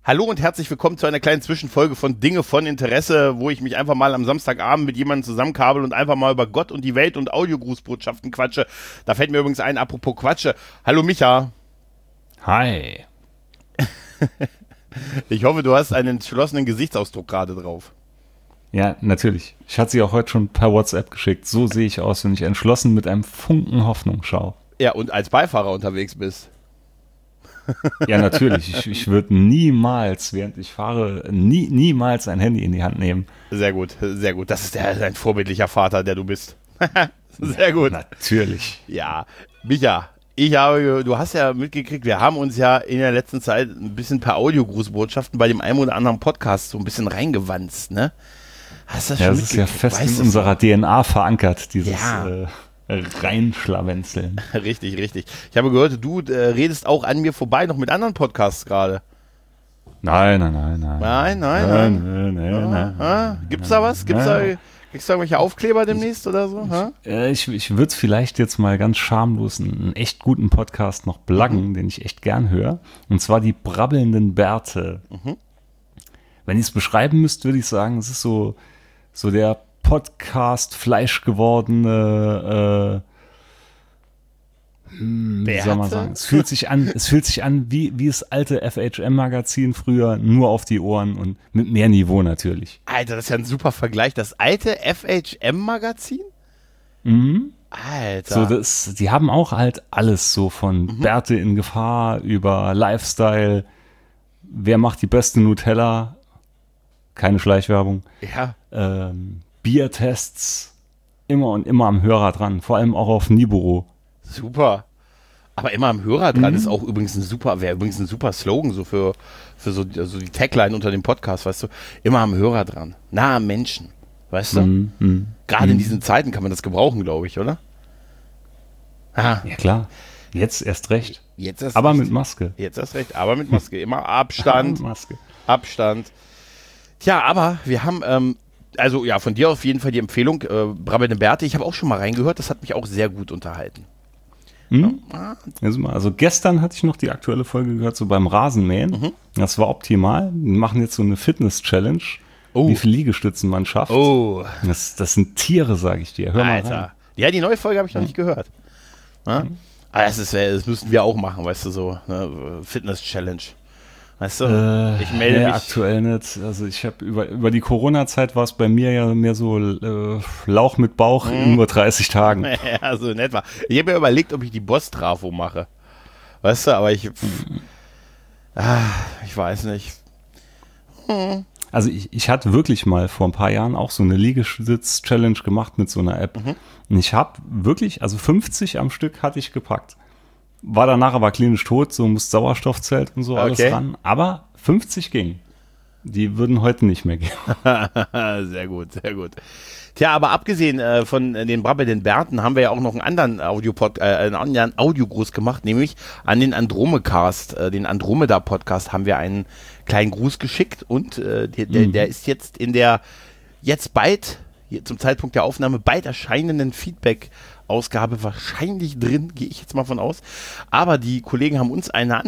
Hallo und herzlich willkommen zu einer kleinen Zwischenfolge von Dinge von Interesse, wo ich mich einfach mal am Samstagabend mit jemandem zusammenkabel und einfach mal über Gott und die Welt und Audiogrußbotschaften quatsche. Da fällt mir übrigens ein, apropos Quatsche. Hallo Micha. Hi. Ich hoffe, du hast einen entschlossenen Gesichtsausdruck gerade drauf. Ja, natürlich. Ich hatte sie auch heute schon per WhatsApp geschickt. So sehe ich aus, wenn ich entschlossen mit einem Funken Hoffnung schaue. Ja, und als Beifahrer unterwegs bist. Ja, natürlich. Ich würde niemals, während ich fahre, niemals ein Handy in die Hand nehmen. Sehr gut, sehr gut. Das ist ein vorbildlicher Vater, der du bist. Sehr gut. Natürlich. Ja, Micha, du hast ja mitgekriegt, wir haben uns ja in der letzten Zeit ein bisschen per Audiogrußbotschaften bei dem einen oder anderen Podcast so ein bisschen reingewanzt, ne? Hast du das schon das ist ja fest in unserer DNA verankert, dieses Reinschlawenzeln. Richtig, richtig. Ich habe gehört, du redest auch an mir vorbei, noch mit anderen Podcasts gerade. Nein. Gibt's da was? Kriegst du irgendwelche Aufkleber demnächst oder so? Ich würde vielleicht jetzt mal ganz schamlos einen echt guten Podcast noch pluggen, den ich echt gern höre. Und zwar die brabbelnden Bärte. Wenn ich es beschreiben müsste, würde ich sagen, es ist so der Podcast Fleisch gewordene wie soll man sagen? Es fühlt sich an wie das alte FHM-Magazin früher, nur auf die Ohren und mit mehr Niveau natürlich. Alter, das ist ja ein super Vergleich. Das alte FHM-Magazin? Mhm. Alter. Die haben auch halt alles so von Bärte in Gefahr über Lifestyle. Wer macht die beste Nutella? Keine Schleichwerbung. Ja. Biertests. Immer und immer am Hörer dran. Vor allem auch auf Niburo. Super. Aber immer am Hörer dran ist auch übrigens ein super Slogan so für so die Tagline unter dem Podcast, weißt du? Immer am Hörer dran. Nah am Menschen, weißt du? Gerade in diesen Zeiten kann man das gebrauchen, glaube ich, oder? Ja, klar. Jetzt erst recht. Aber mit Maske. Jetzt erst recht, aber mit Maske. Immer Abstand. Abstand. Tja, aber wir haben, also ja, von dir auf jeden Fall die Empfehlung, Brabbelnde Bärte. Ich habe auch schon mal reingehört, das hat mich auch sehr gut unterhalten. Also gestern hatte ich noch die aktuelle Folge gehört, so beim Rasenmähen. Das war optimal. Die machen jetzt so eine Fitness-Challenge, wie viele Liegestützen man schafft. Oh. Das sind Tiere, sage ich dir. Hör mal Alter. rein. Ja, die neue Folge habe ich noch nicht gehört. Aber das müssten wir auch machen, weißt du, so eine Fitness-Challenge. Weißt du, ich melde mich. Aktuell nicht. Also ich habe über die Corona-Zeit war es bei mir ja mehr so Lauch mit Bauch in nur 30 Tagen. Ja, so in etwa. Ich habe mir überlegt, ob ich die Boss-Trafo mache. Weißt du, aber ich weiß nicht. Also ich hatte wirklich mal vor ein paar Jahren auch so eine Liegestütz-Challenge gemacht mit so einer App. Und ich habe wirklich, also 50 am Stück hatte ich gepackt. War danach aber klinisch tot, so muss Sauerstoffzelt und so alles ran. Aber 50 ging. Die würden heute nicht mehr gehen. Sehr gut, sehr gut. Tja, aber abgesehen von den brabbelnden Bärten haben wir ja auch noch einen anderen Audiogruß gemacht, nämlich an den Andromecast, den Andromeda-Podcast haben wir einen kleinen Gruß geschickt und der ist jetzt in der zum Zeitpunkt der Aufnahme bald erscheinenden Feedback-Ausgabe wahrscheinlich drin, gehe ich jetzt mal von aus. Aber die Kollegen haben uns eine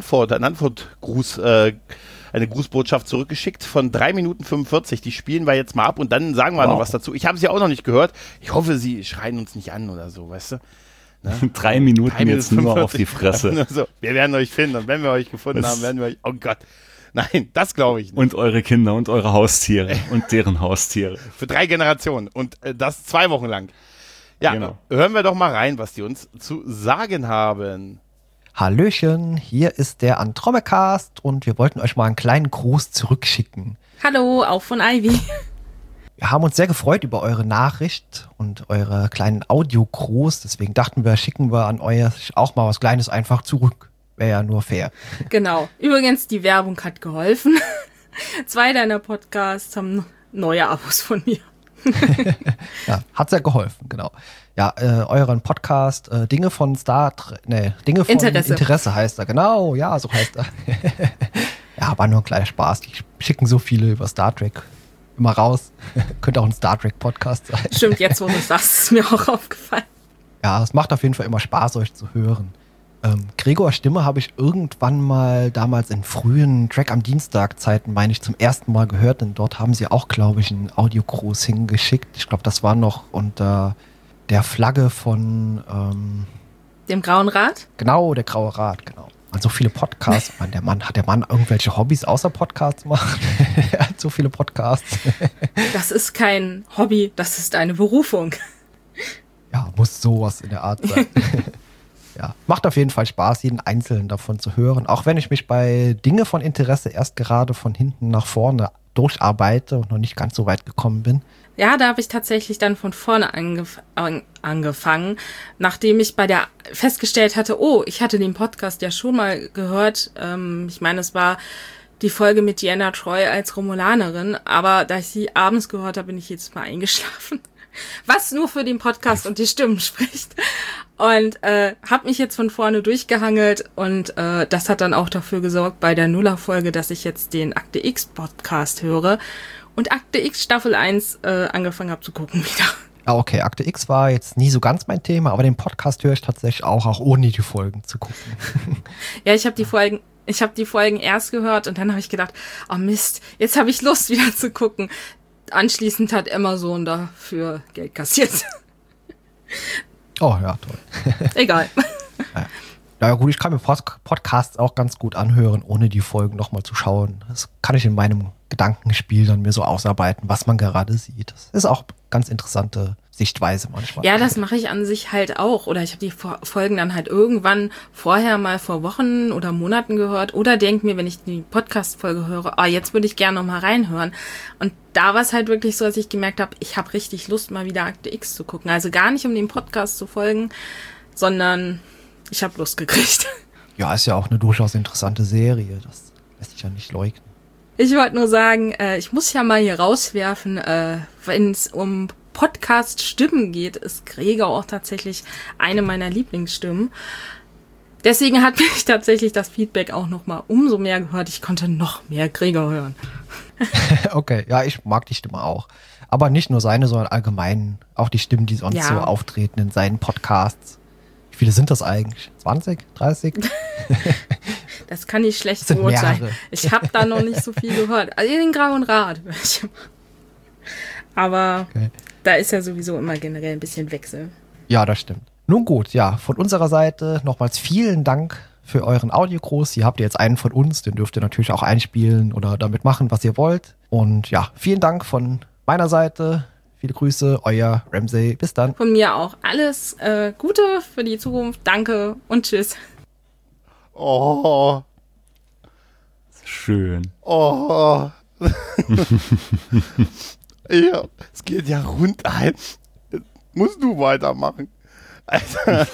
Grußbotschaft zurückgeschickt von 3 Minuten 45. Die spielen wir jetzt mal ab und dann sagen wir noch was dazu. Ich habe sie auch noch nicht gehört. Ich hoffe, sie schreien uns nicht an oder so, weißt du? Ne? 3 Minuten jetzt 45. Nur auf die Fresse. So, wir werden euch finden und wenn wir euch gefunden haben, werden wir euch, oh Gott. Nein, das glaube ich nicht. Und eure Kinder und eure Haustiere und deren Haustiere. Für 3 Generationen und das 2 Wochen lang. Ja, genau. Hören wir doch mal rein, was die uns zu sagen haben. Hallöchen, hier ist der Andromecast und wir wollten euch mal einen kleinen Gruß zurückschicken. Hallo, auch von Ivy. Wir haben uns sehr gefreut über eure Nachricht und eure kleinen Audiogruß, deswegen dachten wir, schicken wir an euch auch mal was Kleines einfach zurück. Wäre ja nur fair. Genau. Übrigens, die Werbung hat geholfen. 2 deiner Podcasts haben neue Abos von mir. Ja, hat sehr geholfen, genau. Ja, euren Podcast Dinge von Interesse heißt er, genau, ja, so heißt er. Ja, war nur ein kleiner Spaß. Die schicken so viele über Star Trek immer raus. Könnte auch ein Star Trek Podcast sein. Stimmt, jetzt wo du sagst, ist mir auch aufgefallen. Ja, es macht auf jeden Fall immer Spaß, euch zu hören. Gregors Stimme habe ich irgendwann mal damals in frühen Track am Dienstag-Zeiten, meine ich, zum ersten Mal gehört. Denn dort haben sie auch, glaube ich, einen Audio-Gruß hingeschickt. Ich glaube, das war noch unter der Flagge von Dem Grauen Rat? Genau, der Graue Rat, genau. Und so viele Podcasts. Hat der Mann irgendwelche Hobbys außer Podcasts machen? Er hat so viele Podcasts. Das ist kein Hobby, das ist eine Berufung. Ja, muss sowas in der Art sein. Ja, macht auf jeden Fall Spaß, jeden einzelnen davon zu hören. Auch wenn ich mich bei Dinge von Interesse erst gerade von hinten nach vorne durcharbeite und noch nicht ganz so weit gekommen bin. Ja, da habe ich tatsächlich dann von vorne angefangen, nachdem ich festgestellt hatte, ich hatte den Podcast ja schon mal gehört. Ich meine, es war die Folge mit Deanna Troi als Romulanerin, aber da ich sie abends gehört habe, bin ich jedes Mal eingeschlafen. Was nur für den Podcast und die Stimmen spricht. Und habe mich jetzt von vorne durchgehangelt und das hat dann auch dafür gesorgt bei der Nuller-Folge, dass ich jetzt den Akte X Podcast höre und Akte X Staffel 1 angefangen habe zu gucken wieder. Ah, okay, Akte X war jetzt nie so ganz mein Thema, aber den Podcast höre ich tatsächlich auch ohne die Folgen zu gucken. Ja, ich habe die Folgen erst gehört und dann habe ich gedacht, oh Mist, jetzt habe ich Lust wieder zu gucken. Anschließend hat Amazon dafür Geld kassiert. Oh ja, toll. Egal. Ja gut, ich kann mir Podcasts auch ganz gut anhören, ohne die Folgen nochmal zu schauen. Das kann ich in meinem Gedankenspiel dann mir so ausarbeiten, was man gerade sieht. Das ist auch ganz interessante Sichtweise manchmal. Ja, das mache ich an sich halt auch. Oder ich habe die Folgen dann halt irgendwann vorher mal vor Wochen oder Monaten gehört. Oder denke mir, wenn ich die Podcast-Folge höre, jetzt würde ich gerne noch mal reinhören. Und da war es halt wirklich so, dass ich gemerkt habe, ich habe richtig Lust, mal wieder Akte X zu gucken. Also gar nicht, um dem Podcast zu folgen, sondern ich habe Lust gekriegt. Ja, ist ja auch eine durchaus interessante Serie. Das lässt sich ja nicht leugnen. Ich wollte nur sagen, ich muss ja mal hier rauswerfen, wenn es um Podcast-Stimmen geht, ist Gregor auch tatsächlich eine meiner Lieblingsstimmen. Deswegen hat mich tatsächlich das Feedback auch noch mal umso mehr gehört. Ich konnte noch mehr Gregor hören. Okay, ja, ich mag die Stimme auch. Aber nicht nur seine, sondern allgemein auch die Stimmen, die sonst so auftreten in seinen Podcasts. Wie viele sind das eigentlich? 20? 30? Das kann nicht schlecht beurteilen. Ich habe da noch nicht so viel gehört. Also den Grauen Rat. Aber da ist ja sowieso immer generell ein bisschen Wechsel. Ja, das stimmt. Nun gut, ja, von unserer Seite nochmals vielen Dank für euren Audiogruß. Ihr habt jetzt einen von uns, den dürft ihr natürlich auch einspielen oder damit machen, was ihr wollt. Und ja, vielen Dank von meiner Seite. Viele Grüße, euer Ramsey. Bis dann. Von mir auch alles Gute für die Zukunft. Danke und tschüss. Oh. Schön. Oh. Ja, es geht ja rund ein. Musst du weitermachen. Alter.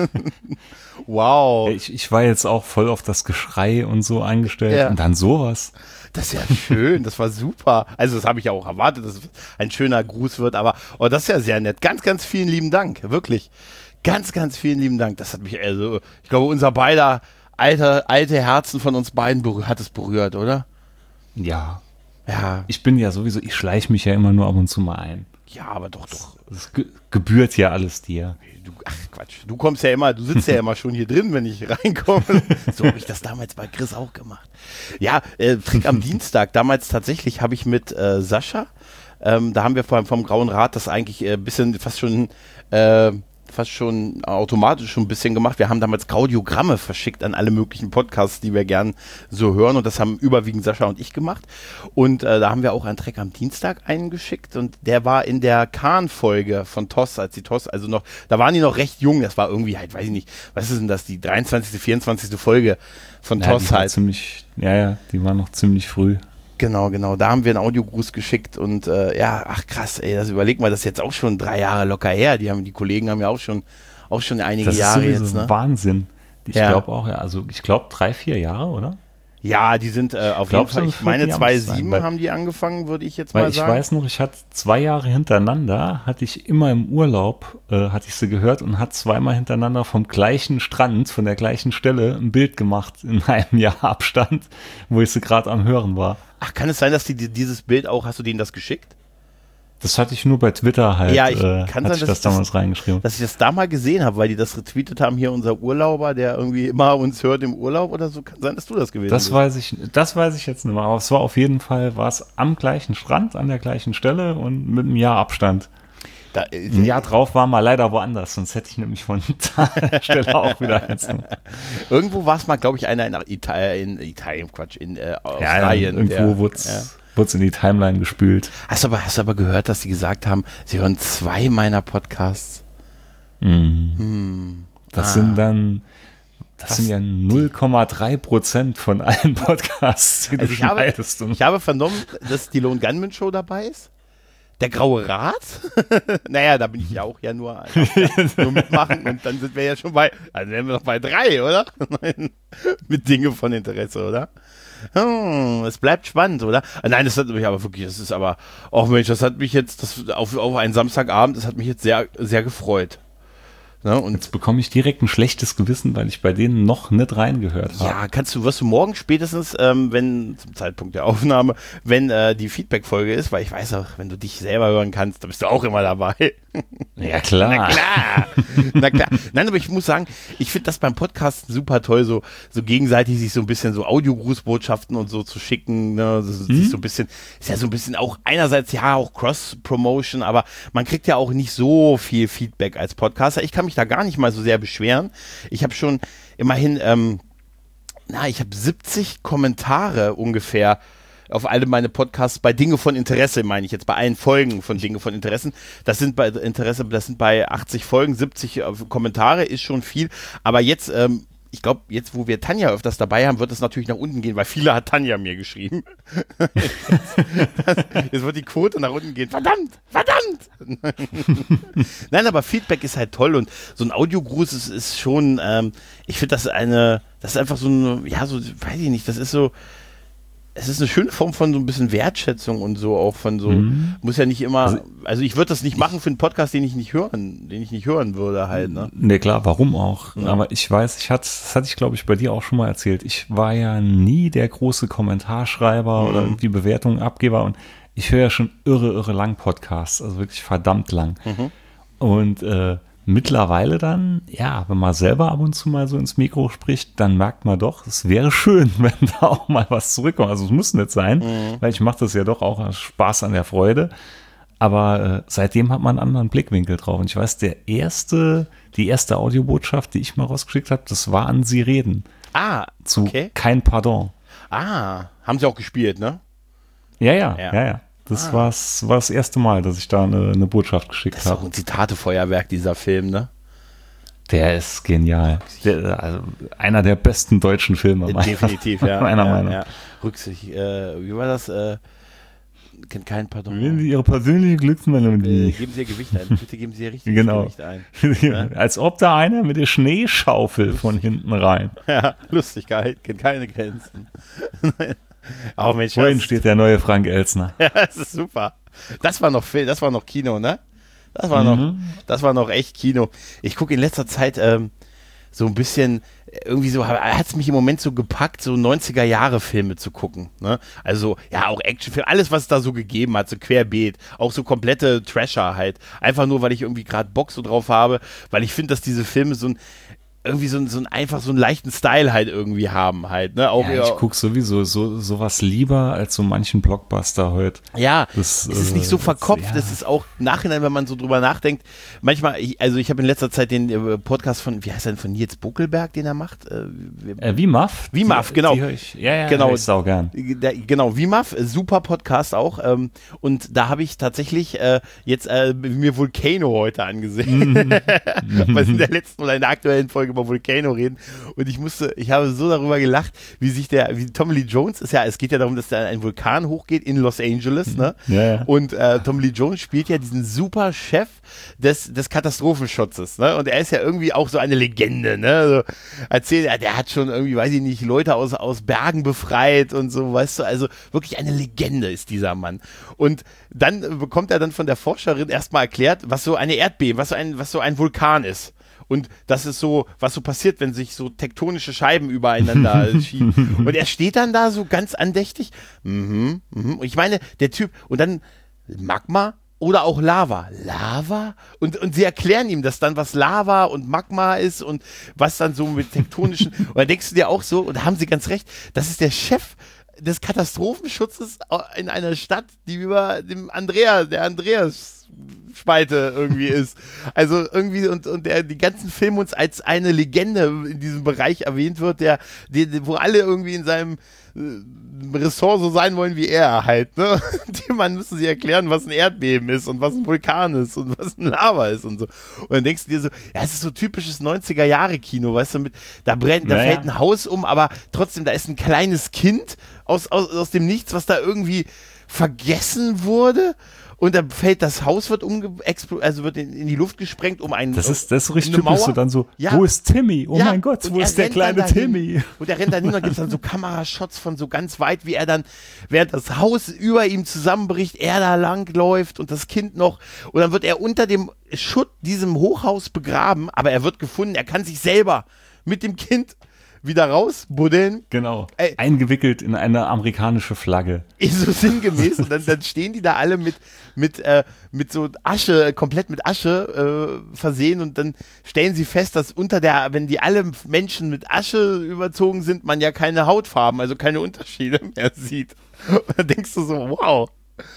Wow. Ich war jetzt auch voll auf das Geschrei und so eingestellt und dann sowas. Das ist ja schön, das war super. Also das habe ich ja auch erwartet, dass es ein schöner Gruß wird, aber das ist ja sehr nett. Ganz, ganz vielen lieben Dank, wirklich. Ganz, ganz vielen lieben Dank. Das hat mich, also ich glaube, unser beider alte Herzen von uns beiden hat es berührt, oder? Ja. Ja. Ich bin ja sowieso, ich schleiche mich ja immer nur ab und zu mal ein. Ja, aber doch. Das gebührt ja alles dir. Ach Quatsch, du sitzt ja immer schon hier drin, wenn ich reinkomme. So habe ich das damals bei Chris auch gemacht. Ja, Trick am Dienstag, damals tatsächlich habe ich mit Sascha, da haben wir vom Grauen Rat das eigentlich ein bisschen fast schon automatisch schon ein bisschen gemacht. Wir haben damals Audiogramme verschickt an alle möglichen Podcasts, die wir gern so hören, und das haben überwiegend Sascha und ich gemacht. Und da haben wir auch einen Track am Dienstag eingeschickt und der war in der Kahn-Folge von TOS, als die TOS, also noch, da waren die noch recht jung, das war irgendwie halt, weiß ich nicht, was ist denn das, die 23., 24. Folge von TOS halt. Die war noch ziemlich früh. Genau, da haben wir einen Audiogruß geschickt und ach krass, das überleg mal, das ist jetzt auch schon 3 Jahre locker her. Die Kollegen haben ja auch schon einige Jahre jetzt. Das ist ne? Wahnsinn. Ich glaube auch, ich glaube 3, 4 Jahre, oder? Ja, die sind auf jeden Fall, ich meine 2007 haben die angefangen, würde ich jetzt mal sagen. Ich weiß noch, ich hatte 2 Jahre hintereinander, hatte ich immer im Urlaub, hatte ich sie gehört und hat 2-mal hintereinander vom gleichen Strand, von der gleichen Stelle ein Bild gemacht in einem Jahr Abstand, wo ich sie gerade am Hören war. Ach, kann es sein, dass die dieses Bild auch, hast du denen das geschickt? Das hatte ich nur bei Twitter halt, ja, kann sein, ich das damals reingeschrieben. Dass ich das da mal gesehen habe, weil die das retweetet haben, hier unser Urlauber, der irgendwie immer uns hört im Urlaub oder so. Kann sein, dass du das gewesen bist. Das weiß ich jetzt nicht mehr, aber es war auf jeden Fall, war es am gleichen Strand, an der gleichen Stelle und mit einem Jahr Abstand. Ein Jahr drauf war mal leider woanders, sonst hätte ich nämlich von der Stelle auch wieder jetzt. Irgendwo war es mal, glaube ich, einer in Australien. Ja, irgendwo wurde es in die Timeline gespült. Hast du aber gehört, dass sie gesagt haben, sie hören 2 meiner Podcasts? Das sind ja 0,3% von allen Podcasts, die du schneidest. Ich habe vernommen, dass die Lone Gunman Show dabei ist. Der Graue Rat? Naja, da bin ich ja auch nur mitmachen und dann sind wir ja schon also wären wir noch bei 3, oder? Mit Dinge von Interesse, oder? Es bleibt spannend, oder? Nein, das hat mich aber wirklich, Mensch, das hat mich jetzt, auf einen Samstagabend, das hat mich jetzt sehr, sehr gefreut. Ne? Und jetzt bekomme ich direkt ein schlechtes Gewissen, weil ich bei denen noch nicht reingehört habe. Ja, wirst du morgen spätestens, wenn, zum Zeitpunkt der Aufnahme, wenn die Feedback-Folge ist, weil ich weiß auch, wenn du dich selber hören kannst, dann bist du auch immer dabei. Ja, klar. Na klar. Nein, aber ich muss sagen, ich finde das beim Podcast super toll, so gegenseitig sich so ein bisschen so Audiogrußbotschaften und so zu schicken, ne? Sich so ein bisschen, ist ja so ein bisschen auch einerseits ja auch Cross-Promotion, aber man kriegt ja auch nicht so viel Feedback als Podcaster. Ich kann mich da gar nicht mal so sehr beschweren. Ich habe schon immerhin, ich habe 70 Kommentare ungefähr auf alle meine Podcasts bei Dinge von Interesse, meine ich jetzt, bei allen Folgen von Dinge von Interessen. Das sind bei 80 Folgen, 70 Kommentare, ist schon viel. Aber jetzt, ich glaube, jetzt, wo wir Tanja öfters dabei haben, wird es natürlich nach unten gehen, weil viele hat Tanja mir geschrieben. Jetzt wird die Quote nach unten gehen. Verdammt! Nein, aber Feedback ist halt toll und so ein Audiogruß ist schon, ich finde das ist einfach so eine, weiß ich nicht, das ist so, es ist eine schöne Form von so ein bisschen Wertschätzung und so auch von so, muss ja nicht immer, also ich würde das nicht machen für einen Podcast, den ich nicht hören würde halt, ne? Ne, klar, warum auch? Ja. Aber ich weiß, das hatte ich glaube ich bei dir auch schon mal erzählt, ich war ja nie der große Kommentarschreiber oder irgendwie Bewertungen-Abgeber und ich höre ja schon irre lang Podcasts, also wirklich verdammt lang. Und mittlerweile dann, ja, wenn man selber ab und zu mal so ins Mikro spricht, dann merkt man doch, es wäre schön, wenn da auch mal was zurückkommt. Also es muss nicht sein, weil ich mache das ja doch auch aus Spaß an der Freude. Aber seitdem hat man einen anderen Blickwinkel drauf. Und ich weiß, die erste Audiobotschaft, die ich mal rausgeschickt habe, das war an Sie reden. Zu Kein Pardon. Haben sie auch gespielt, ne? Ja. Das war das erste Mal, dass ich da eine Botschaft geschickt habe. Das ist auch ein Zitatefeuerwerk, dieser Film, ne? Der ist genial. Also einer der besten deutschen Filme. Definitiv, ja. Meiner Meinung nach. Rücksicht, wie war das? Kennt keinen Pardon. Wenn Sie Ihre persönliche Glücksmelodie. Geben Sie Ihr Gewicht ein. Bitte geben Sie Ihr richtiges Gewicht ein. Ja? Als ob da einer mit der Schneeschaufel von hinten rein. Ja, Lustigkeit kennt keine Grenzen. Oh Mensch, wohin steht der neue Frank Elstner? Ja, das ist super. Das war noch Kino, ne? Das war noch echt Kino. Ich gucke in letzter Zeit so ein bisschen, irgendwie so, hat es mich im Moment so gepackt, so 90er-Jahre-Filme zu gucken. Ne? Also, ja, auch Actionfilme, alles, was es da so gegeben hat, so querbeet. Auch so komplette Trasher halt. Einfach nur, weil ich irgendwie gerade Bock so drauf habe, weil ich finde, dass diese Filme so einen leichten Style halt irgendwie haben halt, ne? Auch ich gucke sowieso sowas lieber als so manchen Blockbuster heute. Ja, es ist nicht so verkopft, es ist auch im Nachhinein, wenn man so drüber nachdenkt, manchmal, ich habe in letzter Zeit den Podcast von, wie heißt der denn, von Nils Buckelberg, den er macht? WIMAF, genau. Genau, ich sau gern. Genau, WIMAF, super Podcast auch, und da habe ich tatsächlich jetzt mir Volcano heute angesehen, was in der letzten oder in der aktuellen Folge über Volcano reden und ich habe so darüber gelacht, wie Tommy Lee Jones ist ja, es geht ja darum, dass da ein Vulkan hochgeht in Los Angeles, ne? Ja. Und Tommy Lee Jones spielt ja diesen super Chef des Katastrophenschutzes, ne? Und er ist ja irgendwie auch so eine Legende, ne? Also, der hat schon irgendwie, weiß ich nicht, Leute aus Bergen befreit und so, weißt du, also wirklich eine Legende ist dieser Mann. Und dann bekommt er dann von der Forscherin erstmal erklärt, was so eine Erdbeben, was so ein Vulkan ist. Und das ist so, was so passiert, wenn sich so tektonische Scheiben übereinander schieben. Und er steht dann da so ganz andächtig. Ich meine, der Typ, und dann Magma, Oder auch Lava. Lava? Und sie erklären ihm das dann, was Lava und Magma ist und was dann so mit tektonischen. Und dann denkst du dir auch so, und da haben sie ganz recht, das ist der Chef des Katastrophenschutzes in einer Stadt, die über dem der Andreas-Spalte irgendwie ist. Also irgendwie, und der die ganzen Filme uns als eine Legende in diesem Bereich erwähnt wird, wo alle irgendwie in seinem Ressort so sein wollen wie er halt, ne? Man müssen sie erklären, was ein Erdbeben ist und was ein Vulkan ist und was ein Lava ist und so. Und dann denkst du dir so, ja, es ist so typisches 90er-Jahre-Kino, weißt du, da fällt ein Haus um, aber trotzdem, da ist ein kleines Kind aus dem Nichts, was da irgendwie vergessen wurde. Und dann fällt das Haus, wird wird in die Luft gesprengt, um einen. Das ist so richtig typisch, so dann so, ja. Wo ist Timmy? Oh mein Gott, wo ist der kleine Timmy? Und er rennt dann hin, dann gibt es dann so Kamerashots von so ganz weit, wie er dann, während das Haus über ihm zusammenbricht, er da lang läuft und das Kind noch. Und dann wird er unter dem Schutt diesem Hochhaus begraben, aber er wird gefunden, er kann sich selber mit dem Kind wieder rausbuddeln. Genau. Eingewickelt in eine amerikanische Flagge. So sinngemäß. Und dann stehen die da alle mit so Asche, komplett mit Asche versehen und dann stellen sie fest, dass wenn die alle Menschen mit Asche überzogen sind, man ja keine Hautfarben, also keine Unterschiede mehr sieht. Und dann denkst du so, wow.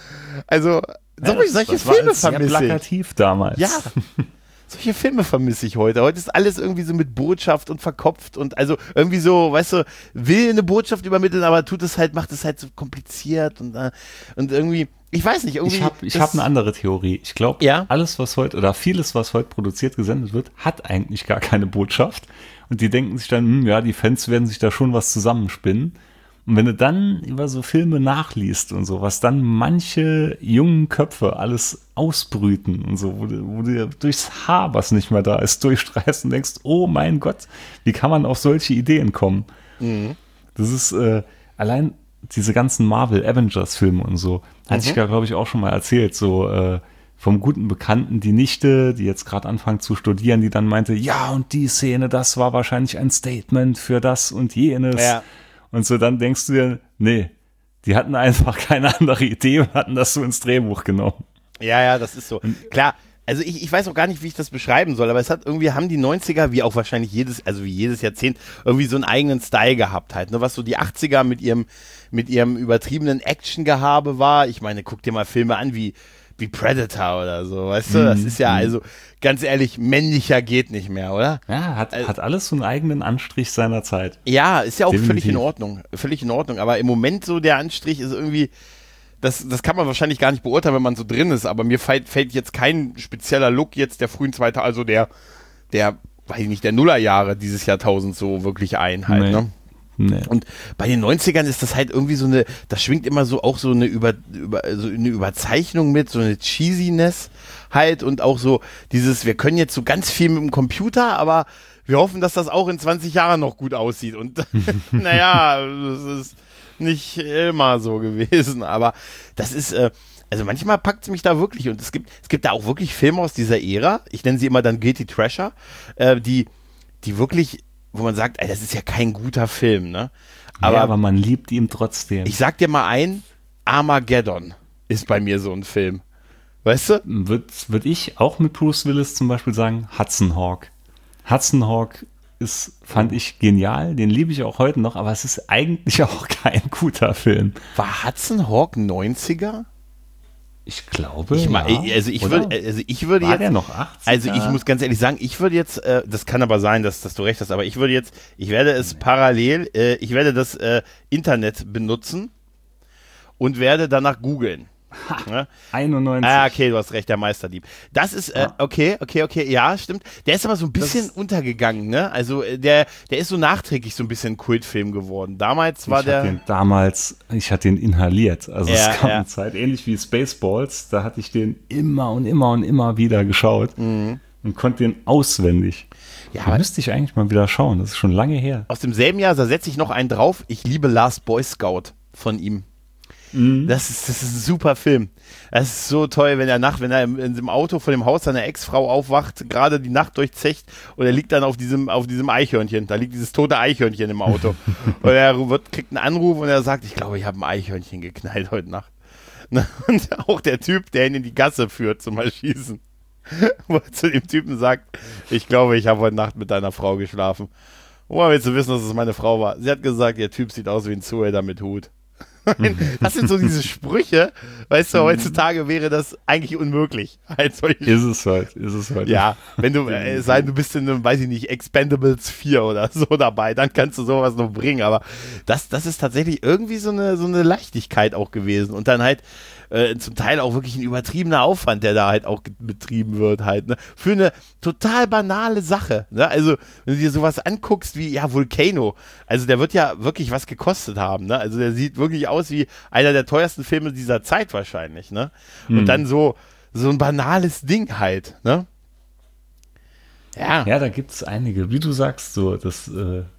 Also, solche Filme vermisse ich. Sehr plakativ damals. Ja. Solche Filme vermisse ich heute. Heute ist alles irgendwie so mit Botschaft und verkopft und also irgendwie so, weißt du, will eine Botschaft übermitteln, aber macht es halt so kompliziert und irgendwie, ich weiß nicht, irgendwie. Ich hab eine andere Theorie. Ich glaube, alles, was heute, oder vieles, was heute produziert, gesendet wird, hat eigentlich gar keine Botschaft. Und die denken sich dann, die Fans werden sich da schon was zusammenspinnen. Und wenn du dann über so Filme nachliest und so, was dann manche jungen Köpfe alles ausbrüten und so, wo du durchs Haar, was nicht mehr da ist, durchstreifst und denkst, oh mein Gott, wie kann man auf solche Ideen kommen? Mhm. Das ist allein diese ganzen Marvel-Avengers-Filme und so, hatte ich ja, glaube ich, auch schon mal erzählt, so vom guten Bekannten, die Nichte, die jetzt gerade anfängt zu studieren, die dann meinte, ja, und die Szene, das war wahrscheinlich ein Statement für das und jenes. Ja. Und so dann denkst du dir, nee, die hatten einfach keine andere Idee und hatten das so ins Drehbuch genommen. Ja, das ist so. Klar, also ich weiß auch gar nicht, wie ich das beschreiben soll, aber haben die 90er, wie auch wahrscheinlich jedes Jahrzehnt, irgendwie so einen eigenen Style gehabt halt, ne? Was so die 80er mit ihrem übertriebenen Action-Gehabe war. Ich meine, guck dir mal Filme an wie Predator oder so, weißt du? Das ist ja also, ganz ehrlich, männlicher geht nicht mehr, oder? Ja, hat alles so einen eigenen Anstrich seiner Zeit. Ja, ist ja auch völlig in Ordnung, aber im Moment so der Anstrich ist irgendwie, das kann man wahrscheinlich gar nicht beurteilen, wenn man so drin ist, aber mir fällt jetzt kein spezieller Look jetzt der frühen 2000er, also der weiß ich nicht, der Nullerjahre dieses Jahrtausends so wirklich ein halt, ne? Nee. Und bei den 90ern ist das halt irgendwie so das schwingt immer so auch so eine so eine Überzeichnung mit, so eine Cheesiness halt und auch so wir können jetzt so ganz viel mit dem Computer, aber wir hoffen, dass das auch in 20 Jahren noch gut aussieht und naja, das ist nicht immer so gewesen, aber das ist, also manchmal packt es mich da wirklich und es gibt da auch wirklich Filme aus dieser Ära, ich nenne sie immer dann Guilty Treasure, die wirklich, wo man sagt, das ist ja kein guter Film, ne? Aber man liebt ihn trotzdem. Ich sag dir mal Armageddon ist bei mir so ein Film. Weißt du? Würd ich auch mit Bruce Willis zum Beispiel sagen, Hudson Hawk. Hudson Hawk fand ich genial, den liebe ich auch heute noch, aber es ist eigentlich auch kein guter Film. War Hudson Hawk 90er? Ich glaube, ich würde war jetzt, der noch 80er? Also ich muss ganz ehrlich sagen, ich würde jetzt, das kann aber sein, dass du recht hast, aber ich werde es parallel, ich werde das Internet benutzen und werde danach googeln. Ha, 91. Okay, du hast recht, der Meisterdieb. Das ist, okay, ja, stimmt. Der ist aber so ein bisschen untergegangen, ne? Also der ist so nachträglich so ein bisschen Kultfilm geworden. Damals war ich hatte den inhaliert. Also es kam eine Zeit, ähnlich wie Spaceballs, da hatte ich den immer und immer und immer wieder geschaut und konnte den auswendig. Ja, müsste ich eigentlich mal wieder schauen, das ist schon lange her. Aus demselben Jahr, da setze ich noch einen drauf, ich liebe Last Boy Scout von ihm. Das ist ein super Film. Das ist so toll, wenn er in dem Auto vor dem Haus seiner Ex-Frau aufwacht, gerade die Nacht durchzecht und er liegt dann auf diesem Eichhörnchen. Da liegt dieses tote Eichhörnchen im Auto. Und er kriegt einen Anruf und er sagt, ich glaube, ich habe ein Eichhörnchen geknallt heute Nacht. Ne? Und auch der Typ, der ihn in die Gasse führt zum Erschießen, wo er zu dem Typen sagt, ich glaube, ich habe heute Nacht mit deiner Frau geschlafen. Woher willst du wissen, dass es meine Frau war? Sie hat gesagt, ihr Typ sieht aus wie ein Zuhälter mit Hut. Das sind so diese Sprüche, weißt du, heutzutage wäre das eigentlich unmöglich. Halt ist es halt. Ja, wenn du, du bist in einem, weiß ich nicht, Expendables 4 oder so dabei, dann kannst du sowas noch bringen, aber das ist tatsächlich irgendwie so eine Leichtigkeit auch gewesen und dann halt zum Teil auch wirklich ein übertriebener Aufwand, der da halt auch betrieben wird halt, ne? Für eine total banale Sache, ne? Also, wenn du dir sowas anguckst wie, ja, Volcano, also der wird ja wirklich was gekostet haben, ne? Also der sieht wirklich aus wie einer der teuersten Filme dieser Zeit wahrscheinlich, ne? Und dann so ein banales Ding halt, ne? Ja, da gibt es einige, wie du sagst, so, das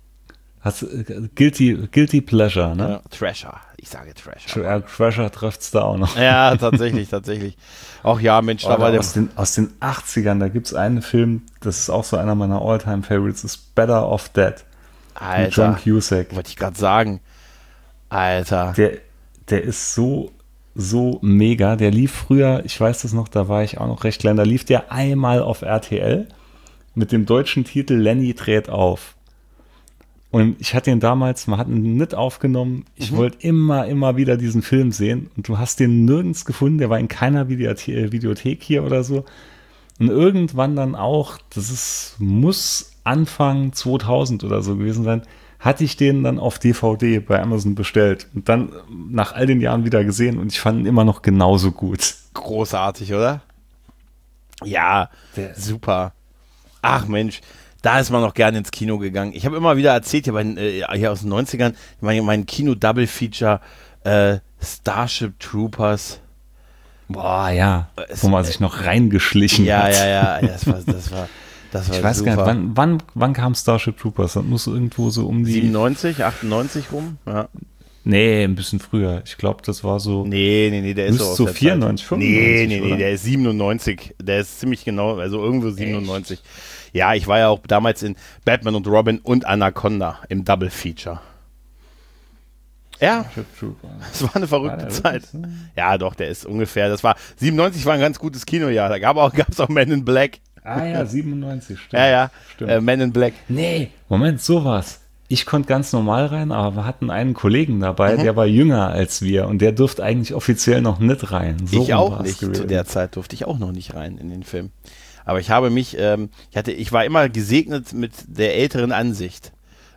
Guilty Pleasure, ne? Ja, Trasher. Ich sage Trasher. Trasher trifft es da auch noch. Ja, tatsächlich. Auch ja, Mensch, da war der. Aus den 80ern, da gibt es einen Film, das ist auch so einer meiner All-Time-Favorites, ist Better Off Dead. Alter. Mit John Cusack. Wollte ich gerade sagen. Alter. Der ist so mega. Der lief früher, ich weiß das noch, da war ich auch noch recht klein, da lief der einmal auf RTL mit dem deutschen Titel Lenny dreht auf. Und ich hatte ihn damals, man hat ihn nicht aufgenommen. Ich wollte immer wieder diesen Film sehen. Und du hast den nirgends gefunden. Der war in keiner Videothek hier oder so. Und irgendwann dann auch, muss Anfang 2000 oder so gewesen sein, hatte ich den dann auf DVD bei Amazon bestellt. Und dann nach all den Jahren wieder gesehen. Und ich fand ihn immer noch genauso gut. Großartig, oder? Ja, super. Ach Mensch. Da ist man noch gerne ins Kino gegangen. Ich habe immer wieder erzählt, hier aus den 90ern, mein Kino-Double-Feature Starship Troopers. Boah, ja. Wo man sich noch reingeschlichen hat. Ja. Das war ich weiß super. gar nicht, wann kam Starship Troopers? Das muss irgendwo so um die 97, 98 rum? Ja. Nee, ein bisschen früher. Ich glaube, das war so. Nee, der ist so aus der 94, Zeit. 95. Nee, der ist 97. Der ist ziemlich genau, also irgendwo 97. Echt? Ja, ich war ja auch damals in Batman und Robin und Anaconda im Double Feature. Ja, das war eine verrückte Zeit. Ja, doch, der ist ungefähr, 97 war ein ganz gutes Kinojahr. Da gab es auch Men in Black. Ah ja, 97, stimmt. Ja, stimmt. Men in Black. Nee, Moment, sowas. Ich konnte ganz normal rein, aber wir hatten einen Kollegen dabei, der war jünger als wir und der durfte eigentlich offiziell noch nicht rein. So ich auch nicht. Zu der Zeit durfte ich auch noch nicht rein in den Film. Aber ich habe mich, ich war immer gesegnet mit der älteren Ansicht.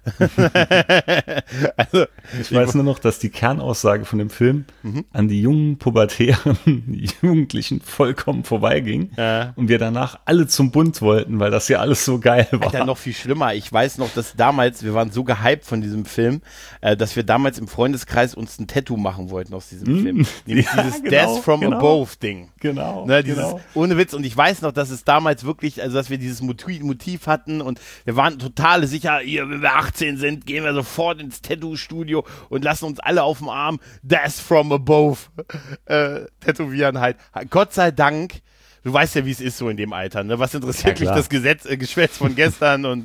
Also, ich weiß nur noch, dass die Kernaussage von dem Film an die jungen, pubertären Jugendlichen vollkommen vorbeiging und wir danach alle zum Bund wollten, weil das ja alles so geil war. Alter, noch viel schlimmer. Ich weiß noch, dass damals, wir waren so gehypt von diesem Film, dass wir damals im Freundeskreis uns ein Tattoo machen wollten aus diesem Film. Nämlich dieses Death from Above Ding. Genau. Ne, ohne Witz. Und ich weiß noch, dass es damals wirklich, also dass wir dieses Motiv hatten und wir waren total sicher, wenn wir 18 sind, gehen wir sofort ins Tattoo-Studio und lassen uns alle auf dem Arm Death from Above tätowieren halt. Gott sei Dank, du weißt ja, wie es ist so in dem Alter, ne? Was interessiert mich das Geschwätz von gestern und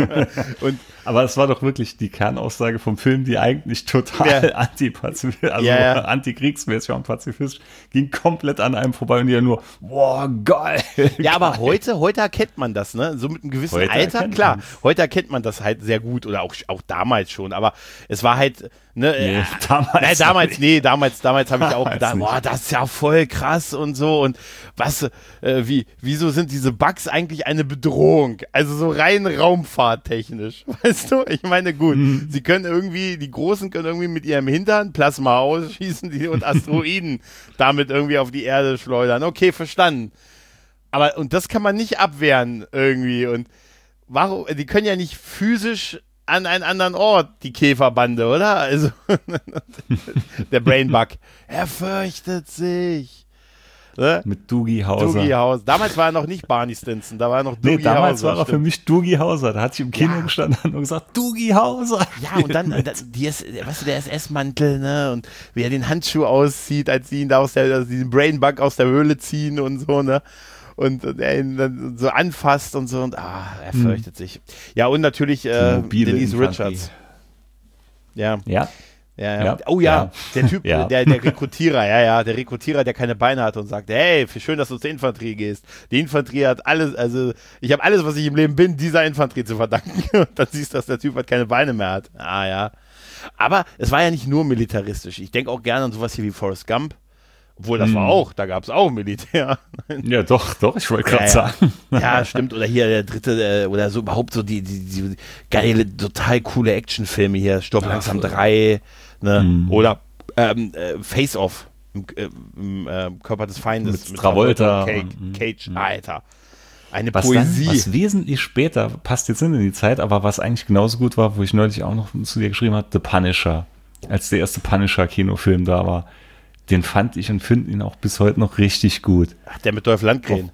aber es war doch wirklich die Kernaussage vom Film, die eigentlich total antipazifistisch, antikriegsmäßig und pazifistisch, ging komplett an einem vorbei und die ja nur, boah, geil. Ja, aber heute erkennt man das, ne? So mit einem gewissen Alter, klar. Heute erkennt man das halt sehr gut oder auch damals schon, aber es war halt, ne? Damals habe ich auch gedacht, boah, das ist ja voll krass und so und was, wieso sind diese Bugs eigentlich eine Bedrohung? Also so rein raumfahrttechnisch, weißt du? Ich meine, gut, die Großen können irgendwie mit ihrem Hintern Plasma ausschießen und Asteroiden damit irgendwie auf die Erde schleudern. Okay, verstanden. Aber, und das kann man nicht abwehren irgendwie und warum, die können ja nicht physisch an einen anderen Ort, die Käferbande, oder? Also, der Brainbug. Er fürchtet sich. Ne? Mit Doogie Howser. Damals war er noch nicht Barney Stinson, da war er noch Doogie Howser. Damals war er für mich Doogie Howser. Da hat sich im Kino gestanden und gesagt, Doogie Howser. Ja, und dann der SS-Mantel, ne? Und wie er den Handschuh auszieht, als sie ihn da diesen Brainbug aus der Höhle ziehen und so, ne? Und er ihn dann so anfasst und so und er fürchtet sich. Ja, und natürlich Denise Richards. Ja. Ja. Ja. Oh ja, Ja. der Typ, Ja. der Rekrutierer, der Rekrutierer, der keine Beine hat und sagt, hey, schön, dass du zur Infanterie gehst. Die Infanterie hat alles, also ich habe alles, was ich im Leben bin, dieser Infanterie zu verdanken. Und dann siehst du, dass der Typ halt keine Beine mehr hat. Ah ja. Aber es war ja nicht nur militaristisch. Ich denke auch gerne an sowas hier wie Forrest Gump. Obwohl, das war auch, da gab es auch Militär. Ja, doch, ich wollte gerade sagen. Ja, stimmt. Oder hier der dritte, oder so überhaupt so die geile, total coole Actionfilme hier. Stopp langsam 3, ne? Oder Face Off im Körper des Feindes. Mit Travolta. Cage, Alter. Eine Was Poesie. Dann, was wesentlich später, passt jetzt in die Zeit, aber was eigentlich genauso gut war, wo ich neulich auch noch zu dir geschrieben habe, The Punisher. Als der erste Punisher-Kinofilm da war. Den fand ich und finde ihn auch bis heute noch richtig gut. Ach, der mit Dolph Lundgren.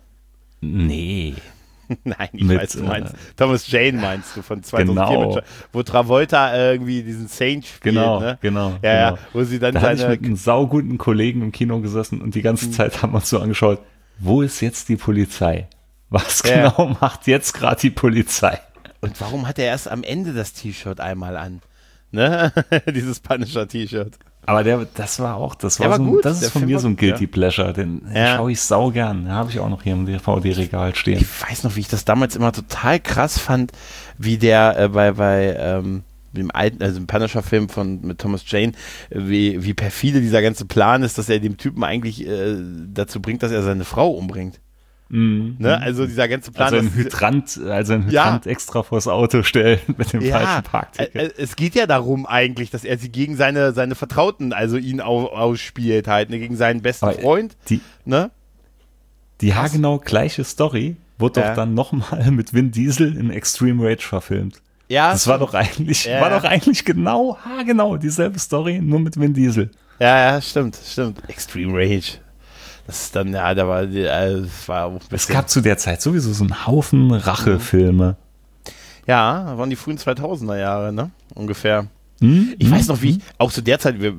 Nee. Nein, ich weiß, du meinst. Thomas Jane meinst du von 2004, Genau. wo Travolta irgendwie diesen Saint spielt. Genau, ne? genau. Ja, wo sie dann Da hatte ich seine. mit einem sauguten Kollegen im Kino gesessen und die ganze Zeit haben wir uns so angeschaut, wo ist jetzt die Polizei? Was Ja. genau macht jetzt gerade die Polizei? Und warum hat er erst am Ende das T-Shirt einmal an? Ne? Dieses Punisher-T-Shirt. Aber das war auch, das Der war war so, gut, das der ist von Film mir war so ein gut, Guilty ja. Pleasure, den Ja. schaue ich sau gern. Den habe ich auch noch hier im DVD-Regal stehen. Ich weiß noch, wie ich das damals immer total krass fand, wie der bei dem alten, also im Punisher-Film mit Thomas Jane, wie perfide dieser ganze Plan ist, dass er dem Typen eigentlich dazu bringt, dass er seine Frau umbringt. Ne? Also dieser ganze Plan. Also ein Hydrant extra vors Auto stellen mit dem falschen Parkticket. Es geht ja darum eigentlich, dass er sie gegen seine Vertrauten, also ihn ausspielt halt, ne, gegen seinen besten Aber Freund. Die haargenau gleiche Story wurde Ja. doch dann nochmal mit Vin Diesel in Extreme Rage verfilmt. Ja, Das war doch eigentlich, haargenau dieselbe Story, nur mit Vin Diesel. ja, stimmt. Extreme Rage. Das ist dann, ja, das war auch ein Es bisschen. gab zu der Zeit sowieso so einen Haufen Rachefilme. Ja, das waren die frühen 2000er Jahre, ne? Ungefähr. Ich weiß noch, wie ich, auch zu der Zeit, ich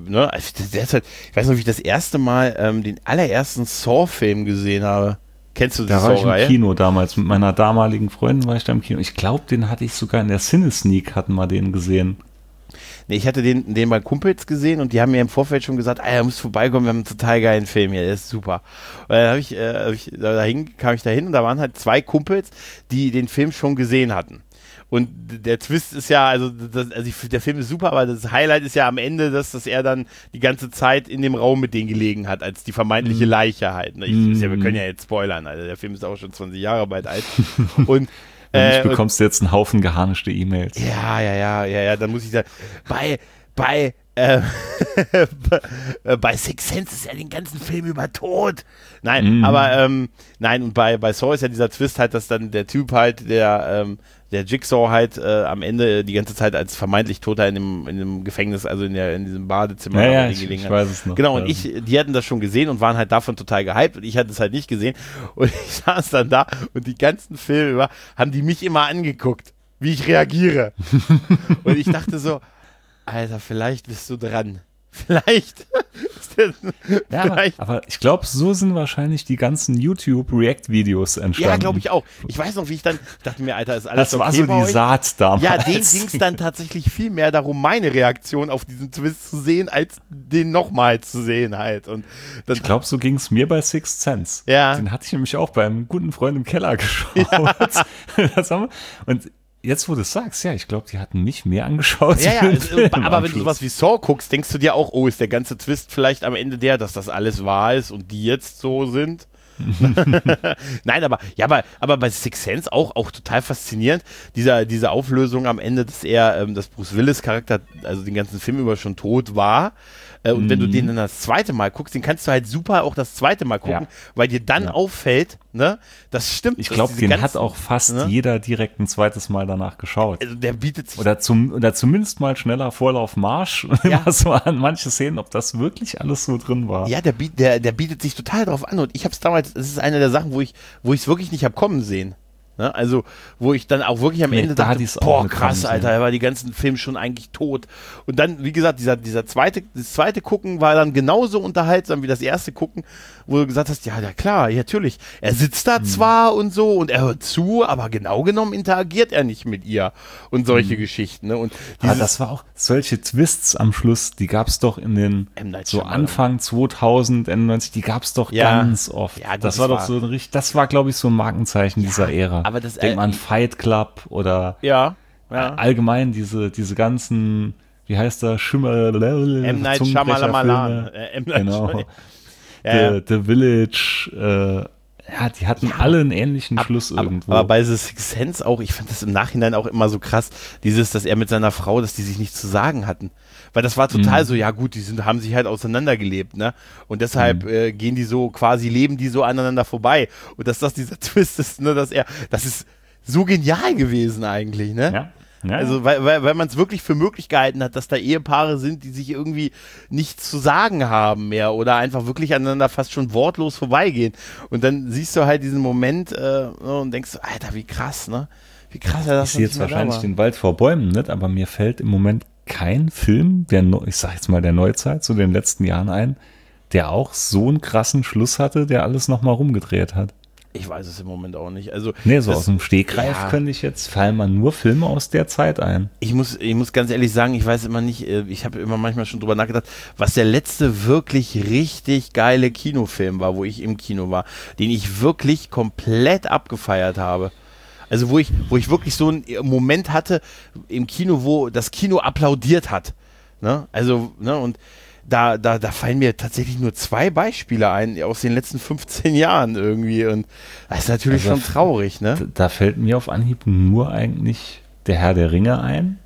weiß noch, wie ich das erste Mal den allerersten Saw-Film gesehen habe. Kennst du die Da war ich im Saw-Reihe? Kino damals. Mit meiner damaligen Freundin war ich da im Kino. Ich glaube, den hatte ich sogar in der Cine-Sneak, hatten wir den gesehen. Nee, ich hatte den bei Kumpels gesehen und die haben mir im Vorfeld schon gesagt, er muss vorbeikommen, wir haben einen total geilen Film hier, der ist super. Und dann kam ich da hin und da waren halt 2 Kumpels, die den Film schon gesehen hatten. Und der Twist ist ja, also der Film ist super, aber das Highlight ist ja am Ende, dass er dann die ganze Zeit in dem Raum mit denen gelegen hat, als die vermeintliche Leiche halt. Ne? Wir können ja jetzt spoilern, also der Film ist auch schon 20 Jahre bald alt. Und Ich bekommst jetzt einen Haufen geharnischte E-Mails. Ja, dann muss ich sagen, bei Sixth Sense ist er den ganzen Film über tot. Nein, aber und bei Saw ist ja dieser Twist halt, dass dann der Typ halt, der Jigsaw halt am Ende die ganze Zeit als vermeintlich Toter in dem Gefängnis, also in diesem Badezimmer Ja, gelegen ich hat. weiß es noch. Genau, und die hatten das schon gesehen und waren halt davon total gehypt und ich hatte es halt nicht gesehen und ich saß dann da und die ganzen Filme über haben die mich immer angeguckt, wie ich reagiere. Und ich dachte so, Alter, vielleicht bist du dran. Vielleicht. Aber ich glaube, so sind wahrscheinlich die ganzen YouTube-React-Videos entstanden. Ja, glaube ich auch. Ich weiß noch, wie ich dann dachte mir, Alter, ist alles Das war okay so bei die euch? Saat damals. Ja, denen ging es dann tatsächlich viel mehr darum, meine Reaktion auf diesen Twist zu sehen, als den nochmal zu sehen halt. Und dann, Ich glaube, so ging es mir bei Sixth Sense. Ja. Den hatte ich nämlich auch beim guten Freund im Keller geschaut. Und jetzt, wo du es sagst, ja, ich glaube, die hatten mich mehr angeschaut. ja, den Film aber am wenn du Schluss. sowas wie Saw guckst, denkst du dir auch, oh, ist der ganze Twist vielleicht am Ende dass das alles wahr ist und die jetzt so sind? Nein, aber bei Sixth Sense auch total faszinierend, diese Auflösung am Ende, dass Bruce Willis Charakter, also den ganzen Film über schon tot war. Und wenn du den dann das zweite Mal guckst, den kannst du halt super auch das zweite Mal gucken, weil dir dann auffällt, ne, das stimmt. Ich glaube, den hat auch fast ne? jeder direkt ein zweites Mal danach geschaut. Also der bietet sich. Oder zumindest mal schneller Vorlaufmarsch. Ja. Immer so an manche Szenen, ob das wirklich alles so drin war. Ja, der bietet sich total drauf an und ich hab's damals, das ist eine der Sachen, wo ich es wirklich nicht hab kommen sehen. Ne? Also, wo ich dann auch wirklich am Ende dachte, boah, krass, Alter, er war die ganzen Filme schon eigentlich tot. Und dann, wie gesagt, das zweite Gucken war dann genauso unterhaltsam wie das erste Gucken, wo du gesagt hast, ja klar, ja, natürlich. Er sitzt da zwar und so und er hört zu, aber genau genommen interagiert er nicht mit ihr und solche Geschichten. Ne? Und das war auch, solche Twists am Schluss, die gab es doch in den, so Anfang 2000, Ende 90, die gab es doch ganz oft. Ja, das war doch so ein richtig, das war, glaube ich, so ein Markenzeichen dieser Ära. Aber das, denk mal an Fight Club oder allgemein diese ganzen, wie heißt der, M. Night Shyamalan. Genau. The Village, die hatten alle einen ähnlichen Schluss irgendwo. Aber bei The Sixth Sense auch, ich fand das im Nachhinein auch immer so krass, dass er mit seiner Frau, dass die sich nichts zu sagen hatten. Weil das war total so, ja gut, haben sich halt auseinandergelebt, ne? Und deshalb leben die so aneinander vorbei. Und dass das dieser Twist ist, ne, das ist so genial gewesen eigentlich, ne? Ja. Also, weil man es wirklich für möglich gehalten hat, dass da Ehepaare sind, die sich irgendwie nichts zu sagen haben mehr oder einfach wirklich aneinander fast schon wortlos vorbeigehen. Und dann siehst du halt diesen Moment und denkst, Alter, wie krass, ne? Wie krass er das ist. Ich sehe jetzt wahrscheinlich den Wald vor Bäumen nicht, aber mir fällt im Moment kein Film, ich sag jetzt mal der Neuzeit, so den letzten Jahren ein, der auch so einen krassen Schluss hatte, der alles nochmal rumgedreht hat. Ich weiß es im Moment auch nicht. Also, aus dem Stegreif fallen mir nur Filme aus der Zeit ein. Ich muss ganz ehrlich sagen, ich weiß immer nicht, ich habe immer manchmal schon drüber nachgedacht, was der letzte wirklich richtig geile Kinofilm war, wo ich im Kino war, den ich wirklich komplett abgefeiert habe. Also wo ich wirklich so einen Moment hatte im Kino, wo das Kino applaudiert hat. Ne? Also, ne, und da fallen mir tatsächlich nur 2 Beispiele ein aus den letzten 15 Jahren irgendwie und das ist natürlich schon traurig, ne? Da fällt mir auf Anhieb nur eigentlich der Herr der Ringe ein,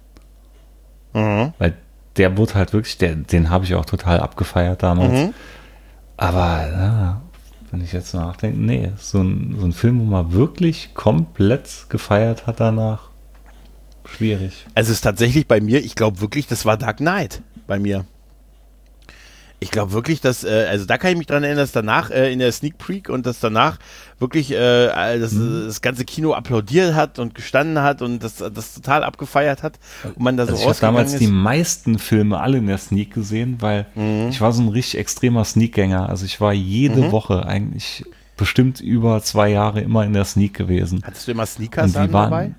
weil der wurde halt wirklich, den habe ich auch total abgefeiert damals, aber wenn ich jetzt nachdenke, nee, so ein Film, wo man wirklich komplett gefeiert hat danach, schwierig. Also es ist tatsächlich bei mir, ich glaube wirklich, das war Dark Knight bei mir. Ich glaube wirklich, dass, also da kann ich mich dran erinnern, dass danach in der Sneak Peek und dass danach wirklich das ganze Kino applaudiert hat und gestanden hat und das total abgefeiert hat und man da so rausgegangen ist. Ich habe damals die meisten Filme alle in der Sneak gesehen, weil ich war so ein richtig extremer Sneak-Gänger. Also ich war jede Woche eigentlich bestimmt über 2 Jahre immer in der Sneak gewesen. Hattest du immer Sneakers dabei?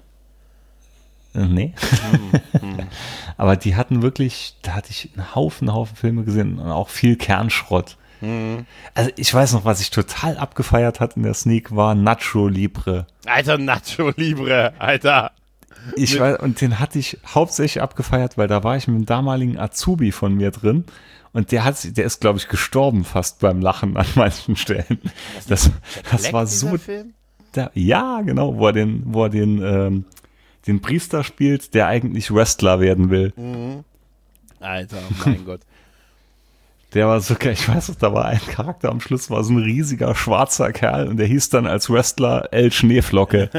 Nee. Aber die hatten wirklich, da hatte ich einen Haufen Filme gesehen und auch viel Kernschrott. Also ich weiß noch, was ich total abgefeiert hat in der Sneak, war Nacho Libre. Alter, Nacho Libre, Alter. Ich weiß, und den hatte ich hauptsächlich abgefeiert, weil da war ich mit einem damaligen Azubi von mir drin und der ist, glaube ich, gestorben fast beim Lachen an manchen Stellen. Das war so. Film? Ja, genau, wo er den Priester spielt, der eigentlich Wrestler werden will. Alter, mein Gott. Der war sogar, ich weiß nicht, da war ein Charakter am Schluss, war so ein riesiger schwarzer Kerl und der hieß dann als Wrestler El Schneeflocke.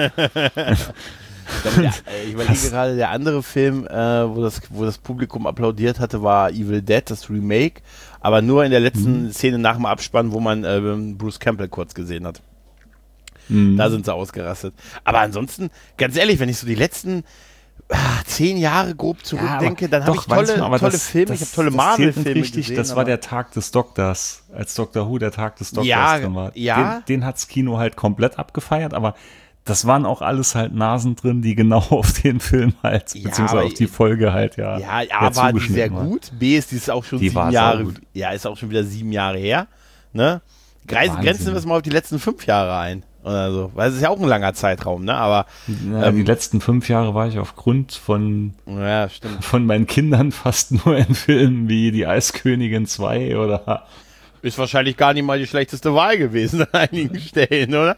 Ich überlege gerade, der andere Film, wo das Publikum applaudiert hatte, war Evil Dead, das Remake, aber nur in der letzten Szene nach dem Abspann, wo man Bruce Campbell kurz gesehen hat. Da sind sie ausgerastet. Aber ansonsten, ganz ehrlich, wenn ich so die letzten 10 Jahre grob zurückdenke, dann habe ich tolle Filme, ich habe tolle Marvel-Filme gesehen. Das war der Tag des Doktors, als Doctor Who der Tag des Doktors drin war. Ja. Den hat's Kino halt komplett abgefeiert, aber das waren auch alles halt Nasen drin, die genau auf den Film halt, beziehungsweise auf die Folge halt, Ja, war die sehr gut. B ist dieses auch schon 7 Jahre, ist auch schon wieder 7 Jahre her, ne? Grenzen wir es mal auf die letzten 5 Jahre ein. Oder so. Weil es ist ja auch ein langer Zeitraum, ne? Aber die letzten 5 Jahre war ich aufgrund von meinen Kindern fast nur in Filmen wie Die Eiskönigin 2 oder. Ist wahrscheinlich gar nicht mal die schlechteste Wahl gewesen an einigen Stellen, oder?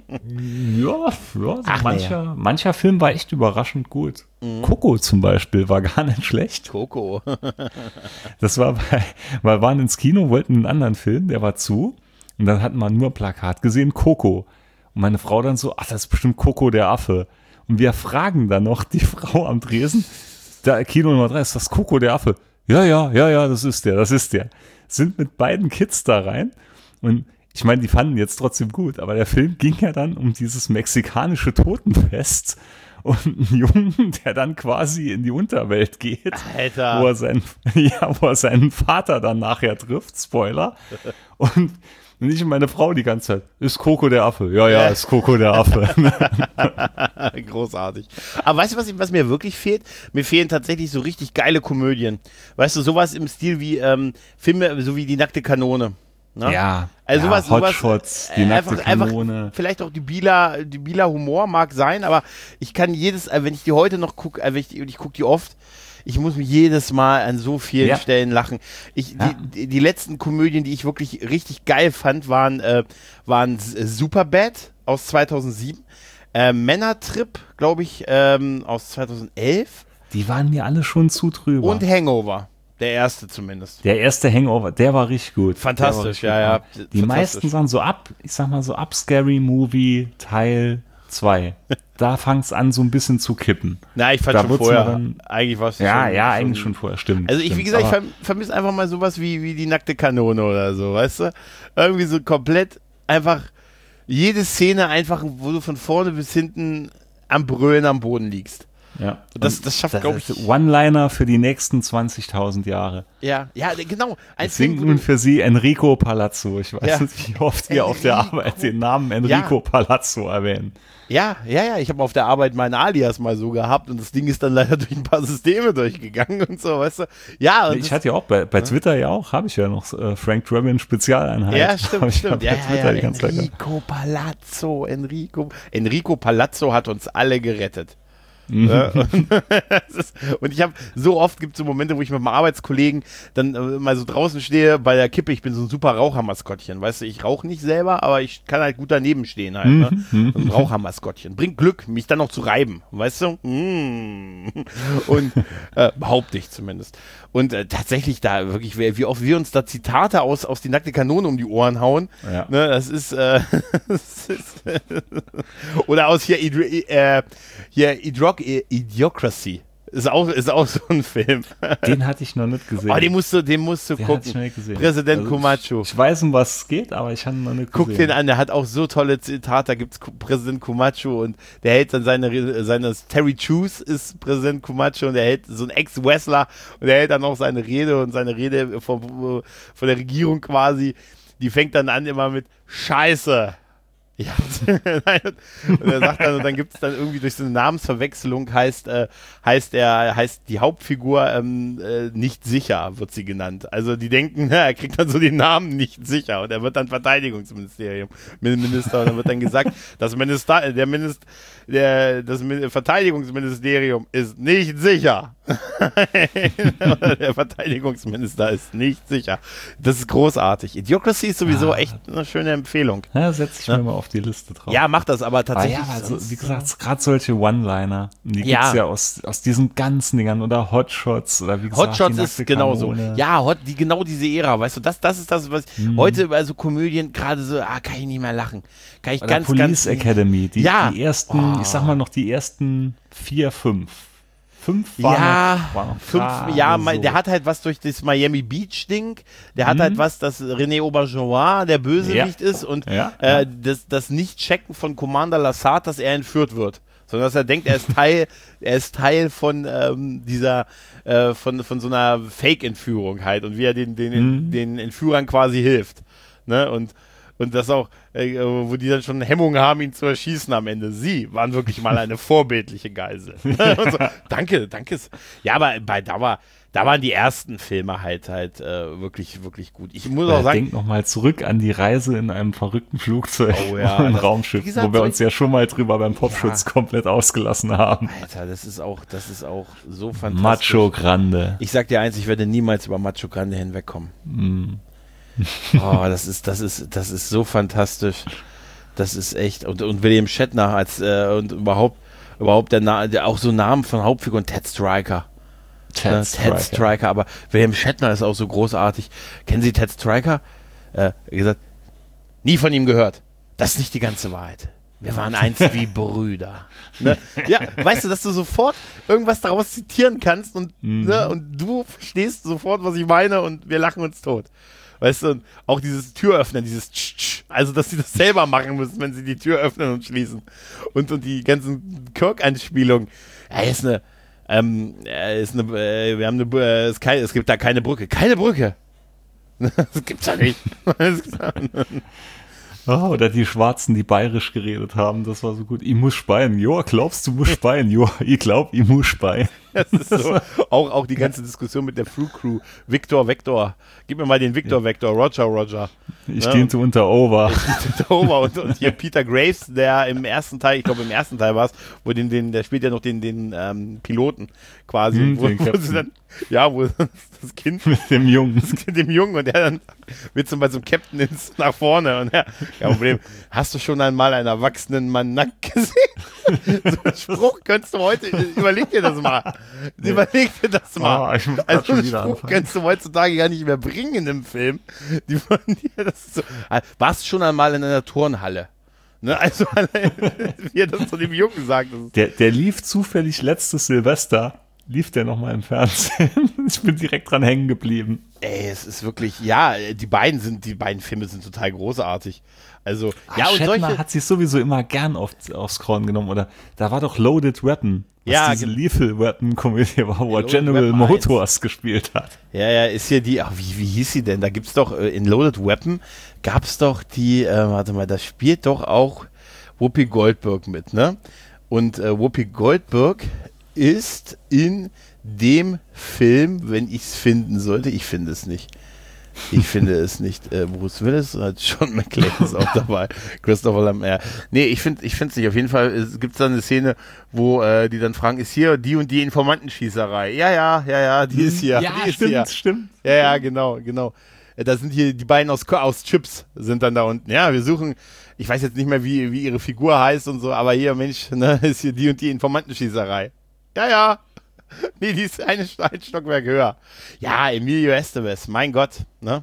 Mancher Film war echt überraschend gut. Coco zum Beispiel war gar nicht schlecht. Coco. Das war wir waren ins Kino, wollten einen anderen Film, der war zu. Und dann hatten wir nur ein Plakat gesehen, Coco. Und meine Frau dann so, das ist bestimmt Coco der Affe. Und wir fragen dann noch die Frau am Tresen, da Kino Nummer 3, ist das Coco der Affe? Ja, das ist der. Sind mit beiden Kids da rein. Und ich meine, die fanden jetzt trotzdem gut, aber der Film ging ja dann um dieses mexikanische Totenfest und einen Jungen, der dann quasi in die Unterwelt geht, Alter. wo er seinen Vater dann nachher trifft, Spoiler, und ich und meine Frau die ganze Zeit, ist Coco der Affe? Ja, ist Coco der Affe. Großartig. Aber weißt du, was mir wirklich fehlt? Mir fehlen tatsächlich so richtig geile Komödien. Weißt du, sowas im Stil wie Filme, so wie Die nackte Kanone. Ne? Ja, also sowas, Hotshots, Die nackte Kanone. Einfach, vielleicht auch die Bieler Humor mag sein, aber ich kann wenn ich die heute noch gucke, ich gucke die oft, ich muss mich jedes Mal an so vielen Stellen lachen. Die letzten Komödien, die ich wirklich richtig geil fand, waren Superbad aus 2007, Männertrip, glaube ich, aus 2011. Die waren mir alle schon zu drüber. Und Hangover. Der erste zumindest. Der erste Hangover, der war richtig gut. Fantastisch, ja. Die meisten sagen so ab Scary Movie Teil 2. Da fängt es an, so ein bisschen zu kippen. Na, ich fand schon vorher. Eigentlich war es eigentlich schon vorher, stimmt. Also wie gesagt, ich vermisse einfach mal sowas wie Die nackte Kanone oder so, weißt du? Irgendwie so komplett einfach jede Szene einfach, wo du von vorne bis hinten am Brüllen am Boden liegst. Ja. Das schafft, glaube ich. One-Liner für die nächsten 20.000 Jahre. Ja, genau. Es singt nun für Sie Enrico Palazzo. Ich weiß nicht, wie oft ihr auf der Arbeit den Namen Enrico Palazzo erwähnen. Ja. Ich habe auf der Arbeit meinen Alias mal so gehabt und das Ding ist dann leider durch ein paar Systeme durchgegangen und so, weißt du. Ja. Und ich hatte ja auch bei Twitter habe ich ja noch Frank Drabin Spezialeinheit. Ja, stimmt. Enrico Palazzo, Enrico Palazzo hat uns alle gerettet. Und ich habe so oft gibt es so Momente, wo ich mit meinem Arbeitskollegen dann mal so draußen stehe bei der Kippe. Ich bin so ein super Rauchermaskottchen, weißt du, ich rauche nicht selber, aber ich kann halt gut daneben stehen halt, ne? So ein Rauchermaskottchen. Bringt Glück, mich dann noch zu reiben, weißt du? Und behaupte ich zumindest. Und tatsächlich da wirklich, wie oft wir uns da Zitate aus Die nackte Kanone um die Ohren hauen, ne? Das ist oder aus hier Idiocracy. Ist auch so ein Film. Den hatte ich noch nicht gesehen. Oh, den musst du gucken. Präsident Camacho. Ich weiß, um was es geht, aber ich habe ihn noch nicht gesehen. Guck den an, der hat auch so tolle Zitate. Da gibt es Präsident Camacho und der hält dann seine Terry Crews ist Präsident Camacho und der hält so ein Ex-Wrestler und der hält dann auch seine Rede und seine Rede von der Regierung quasi, die fängt dann an immer mit Scheiße. Ja, und er sagt dann, und dann gibt es dann irgendwie durch so eine Namensverwechslung heißt die Hauptfigur nicht sicher, wird sie genannt. Also die denken, er kriegt dann so den Namen nicht sicher und er wird dann Verteidigungsministerium Minister und dann wird dann gesagt, das Verteidigungsministerium ist nicht sicher. Der Verteidigungsminister ist nicht sicher. Das ist großartig. Idiocracy ist sowieso echt eine schöne Empfehlung. Ja, setze ich mir mal auf die Liste drauf. Ja, mach das aber tatsächlich. Also, wie gesagt, gerade solche One-Liner, die gibt es ja aus diesen ganzen Dingern oder Hotshots oder wie gesagt, Hotshots ist genauso. Ja, genau diese Ära, weißt du, das ist das, was heute bei so Komödien gerade so, kann ich nicht mehr lachen. Kann ich oder Police Academy, die ersten, ich sag mal noch die ersten 4, 5. 5 waren noch der hat halt was durch das Miami Beach Ding, der hat halt was, dass René Auberjonois der Bösewicht ist und das Nicht-Checken von Commander Lassard, dass er entführt wird, sondern dass er denkt, er ist Teil von von so einer Fake-Entführung halt und wie er den Entführern quasi hilft, ne, und das auch, wo die dann schon Hemmungen haben, ihn zu erschießen am Ende. Sie waren wirklich mal eine vorbildliche Geisel. Und so, danke. Ja, aber da waren die ersten Filme halt wirklich, wirklich gut. Ich muss auch sagen. Denk nochmal zurück an die Reise in einem verrückten Flugzeug ein Raumschiff, wo wir uns ja schon mal drüber beim Popschutz komplett ausgelassen haben. Alter, das ist auch so fantastisch. Macho Grande. Ich sag dir eins, ich werde niemals über Macho Grande hinwegkommen. Oh, das ist so fantastisch. Das ist echt. Und William Shatner und überhaupt der auch so Namen von Hauptfiguren, Ted Stryker. Ted Stryker, aber William Shatner ist auch so großartig. Kennen Sie Ted Stryker? Wie gesagt, nie von ihm gehört. Das ist nicht die ganze Wahrheit. Wir waren einst wie Brüder. Ne? Ja, weißt du, dass du sofort irgendwas daraus zitieren kannst und du verstehst sofort, was ich meine und wir lachen uns tot. Weißt du, und auch dieses Türöffnen, dieses also, dass sie das selber machen müssen, wenn sie die Tür öffnen und schließen. Und die ganzen Kirk-Anspielungen. Ja, es gibt da keine Brücke. Keine Brücke! Das gibt's ja nicht. Oh, oder die Schwarzen, die bayerisch geredet haben, das war so gut. Ich muss speien. Joa, glaubst du, musst speien? Joa, ich glaub, ich muss speien. Das ist so. Auch die ganze Diskussion mit der Fruit Crew. Vector. Gib mir mal den Vector. Roger. Ich diente unter Over. Und hier Peter Graves, der im ersten Teil, ich glaube im ersten Teil war es, wo der spielt ja noch den Piloten quasi. Wo sie dann, wo das Kind mit dem Jungen. Und der dann wird so bei so einem Captain nach vorne und kein Problem. Hast du schon einmal einen erwachsenen Mann nackt gesehen? So einen Spruch könntest du heute, überleg dir das mal. Also so einen Spruch kannst du heutzutage gar nicht mehr bringen im Film. Das ist so, warst du schon einmal in einer Turnhalle? Ne? Also, wie er das zu dem Jungen sagt. Der lief zufällig letztes Silvester, lief der nochmal im Fernsehen. Ich bin direkt dran hängen geblieben. Ey, es ist wirklich, die beiden Filme sind total großartig. Also, und Shatner hat sich sowieso immer gern aufs Korn genommen, oder? Da war doch Loaded Weapon, was diese Lethal Weapon Komödie war, wo er General Motors gespielt hat. Ja, ist hier die, wie hieß sie denn? Da gibt's doch, in Loaded Weapon gab's doch die, da spielt doch auch Whoopi Goldberg mit, ne? Und Whoopi Goldberg ist in dem Film, wenn ich es finden sollte, ich finde es nicht. Bruce Willis und John McClane ist auch dabei. Christopher Lambert. Nee, ich finde es nicht. Auf jeden Fall gibt es da eine Szene, wo die dann fragen, ist hier die und die Informantenschießerei? Ja, die ist hier. Ja, die ist stimmt. Ja, genau. Da sind hier die beiden aus Chips sind dann da unten. Ja, wir suchen, ich weiß jetzt nicht mehr, wie ihre Figur heißt und so, aber hier, Mensch, ne, ist hier die und die Informantenschießerei. Ja. Nee, die ist ein Stockwerk höher. Ja, Emilio Estevez, mein Gott, ne?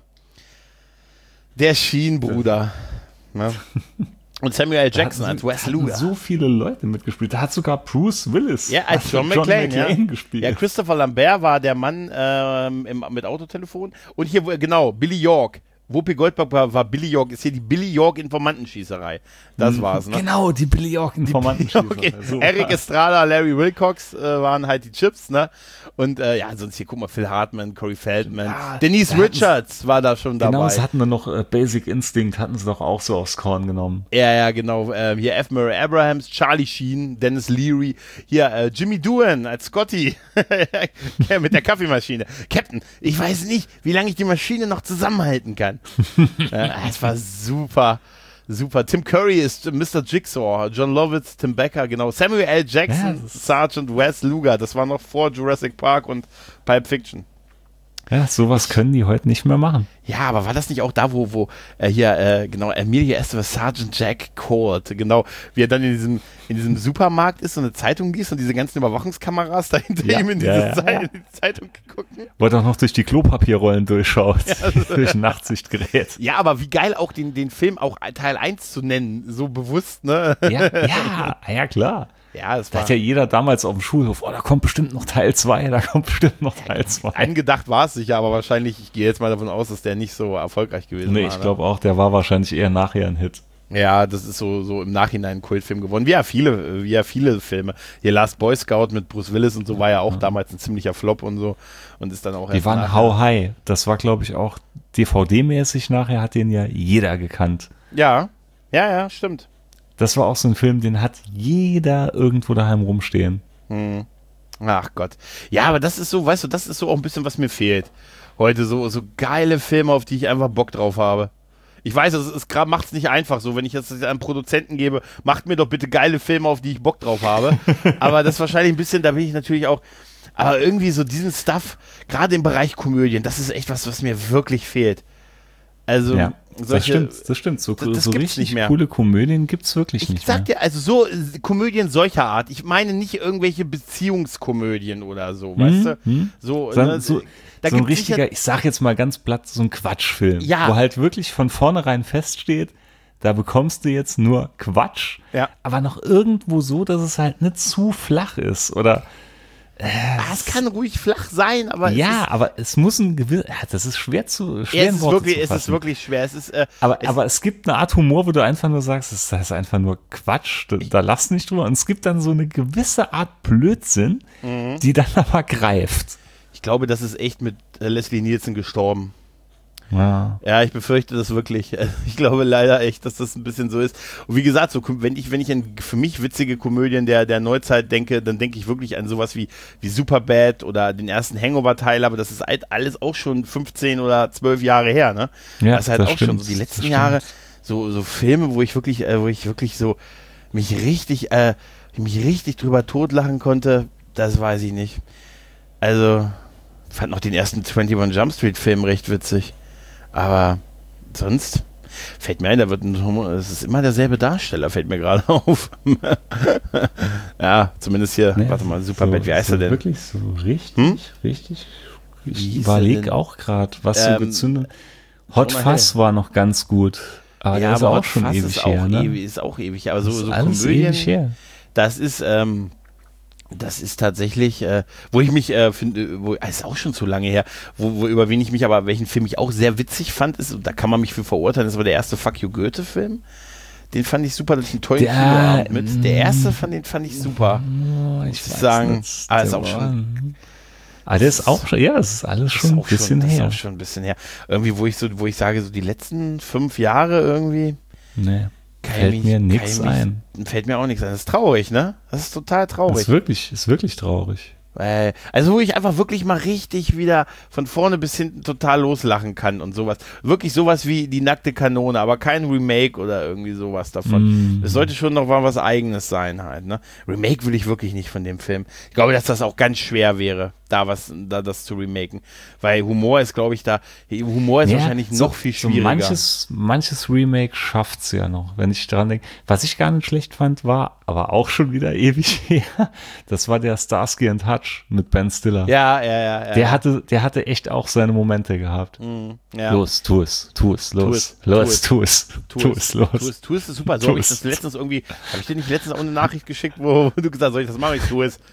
Der Schienenbruder. Ne? Und Samuel L. Jackson als Wes Luger. So viele Leute mitgespielt. Da hat sogar Bruce Willis als John McClane gespielt. Ja, Christopher Lambert war der Mann mit Autotelefon. Und hier, genau, Billy York. Whoopi Goldberg war Billy York, ist hier die Billy York Informantenschießerei. Das war's, ne? Genau, die Billy York Informantenschießerei. Eric Estrada, Larry Wilcox waren halt die Chips, ne? Und sonst hier, guck mal, Phil Hartman, Corey Feldman, Denise Richards war da schon dabei. Genau, es hatten wir noch Basic Instinct, hatten sie doch auch so aufs Korn genommen. Ja, genau. Hier F. Murray Abrahams, Charlie Sheen, Dennis Leary, hier Jimmy Doohan als Scotty mit der Kaffeemaschine. Captain, ich weiß nicht, wie lange ich die Maschine noch zusammenhalten kann. Es war super. Tim Curry ist Mr. Jigsaw, John Lovitz, Tim Becker, genau. Samuel L. Jackson, Sergeant Wes Luger. Das war noch vor Jurassic Park und Pulp Fiction. Ja, sowas können die heute nicht mehr machen. Ja, aber war das nicht auch da, wo Emilia Estevez, Sergeant Jack Colt, genau, wie er dann in diesem Supermarkt ist und eine Zeitung liest und diese ganzen Überwachungskameras dahinter ihm in die Zeitung gucken? Wo er doch noch durch die Klopapierrollen durchschaut, durch ein Nachtsichtgerät. Ja, aber wie geil auch den Film auch Teil 1 zu nennen, so bewusst, ne? Ja, klar. Ja, da hat ja jeder damals auf dem Schulhof, da kommt bestimmt noch Teil 2, Angedacht war es sicher, aber wahrscheinlich, ich gehe jetzt mal davon aus, dass der nicht so erfolgreich gewesen war. Nee, ich glaube auch, der war wahrscheinlich eher nachher ein Hit. Ja, das ist so im Nachhinein ein Kultfilm geworden. Wie ja viele Filme. Hier Last Boy Scout mit Bruce Willis und so war ja auch damals ein ziemlicher Flop und so. Und ist dann auch Die waren How High. Das war, glaube ich, auch DVD-mäßig nachher, hat den ja jeder gekannt. Ja, stimmt. Das war auch so ein Film, den hat jeder irgendwo daheim rumstehen. Ach Gott. Ja, aber das ist so, weißt du, das ist so auch ein bisschen, was mir fehlt. Heute so geile Filme, auf die ich einfach Bock drauf habe. Ich weiß, es macht es nicht einfach so, wenn ich das einem Produzenten gebe, macht mir doch bitte geile Filme, auf die ich Bock drauf habe. Aber das ist wahrscheinlich ein bisschen, da bin ich natürlich auch, aber irgendwie so diesen Stuff, gerade im Bereich Komödien, das ist echt was mir wirklich fehlt. Also, ja, das stimmt. So richtig coole Komödien gibt es wirklich nicht mehr. Ich sag dir, also so Komödien solcher Art, ich meine nicht irgendwelche Beziehungskomödien oder so, weißt du? So ein richtiger, ich sag jetzt mal ganz platt, so ein Quatschfilm, wo halt wirklich von vornherein feststeht, da bekommst du jetzt nur Quatsch, aber noch irgendwo so, dass es halt nicht zu flach ist oder Es kann ruhig flach sein, aber aber es muss ein gewisser, das ist schwer in Worte zu fassen. Es ist wirklich schwer. Es ist, aber es gibt eine Art Humor, wo du einfach nur sagst, das ist einfach nur Quatsch, da lass nicht drüber. Und es gibt dann so eine gewisse Art Blödsinn, die dann aber greift. Ich glaube, das ist echt mit Leslie Nielsen gestorben. Ja. Ja, ich befürchte das wirklich. Ich glaube leider echt, dass das ein bisschen so ist. Und wie gesagt, so, wenn ich an für mich witzige Komödien der Neuzeit denke, dann denke ich wirklich an sowas wie Superbad oder den ersten Hangover-Teil, aber das ist halt alles auch schon 15 oder 12 Jahre her, ne? Ja, das ist halt das auch stimmt, schon so die letzten Jahre, so Filme, wo ich wirklich so mich richtig drüber totlachen konnte, das weiß ich nicht. Also, ich fand noch den ersten 21 Jump Street Film recht witzig. Aber sonst fällt mir ein, es ist immer derselbe Darsteller, fällt mir gerade auf. Ja, zumindest hier, warte mal, Superbad, wie heißt er denn? Wirklich so richtig. Ich überlege auch gerade, was so gezündet. Hot Fuzz war noch ganz gut. Aber der ist auch schon ewig her, ne? Ist auch ewig, aber so Komödien, ewig her. Das ist tatsächlich, wo ich mich finde, ist auch schon zu lange her, über welchen Film ich auch sehr witzig fand, da kann man mich für verurteilen, das war der erste Fuck You Goethe-Film. Den fand ich super, da hatte ich einen tollen Kinoabend mit. Der erste fand ich super. Ich muss sagen, ist auch schon. Aber der ist auch schon, das ist alles schon ein bisschen her. Das ist auch schon ein bisschen her. Irgendwie, wo ich sage, so die letzten 5 Jahre irgendwie. Nee. Fällt mir nichts ein. Fällt mir auch nichts ein. Das ist traurig, ne? Das ist total traurig. Das ist wirklich traurig. Also wo ich einfach wirklich mal richtig wieder von vorne bis hinten total loslachen kann und sowas. Wirklich sowas wie Die nackte Kanone, aber kein Remake oder irgendwie sowas davon. Es sollte schon noch mal was Eigenes sein halt, ne? Remake will ich wirklich nicht von dem Film. Ich glaube, dass das auch ganz schwer wäre, das zu remaken. Weil Humor ist, glaube ich, wahrscheinlich noch viel schwieriger. So manches Remake schafft's ja noch, wenn ich daran denke. Was ich gar nicht schlecht fand, war, aber auch schon wieder ewig her, das war der Starsky and Hutch mit Ben Stiller. Ja. Der hatte echt auch seine Momente gehabt. Ja. Los, tu es, los. Tu es ist super. So habe ich das letztens irgendwie, habe ich dir nicht letztens auch eine Nachricht geschickt, wo du gesagt hast, soll ich das machen? Ich tu es.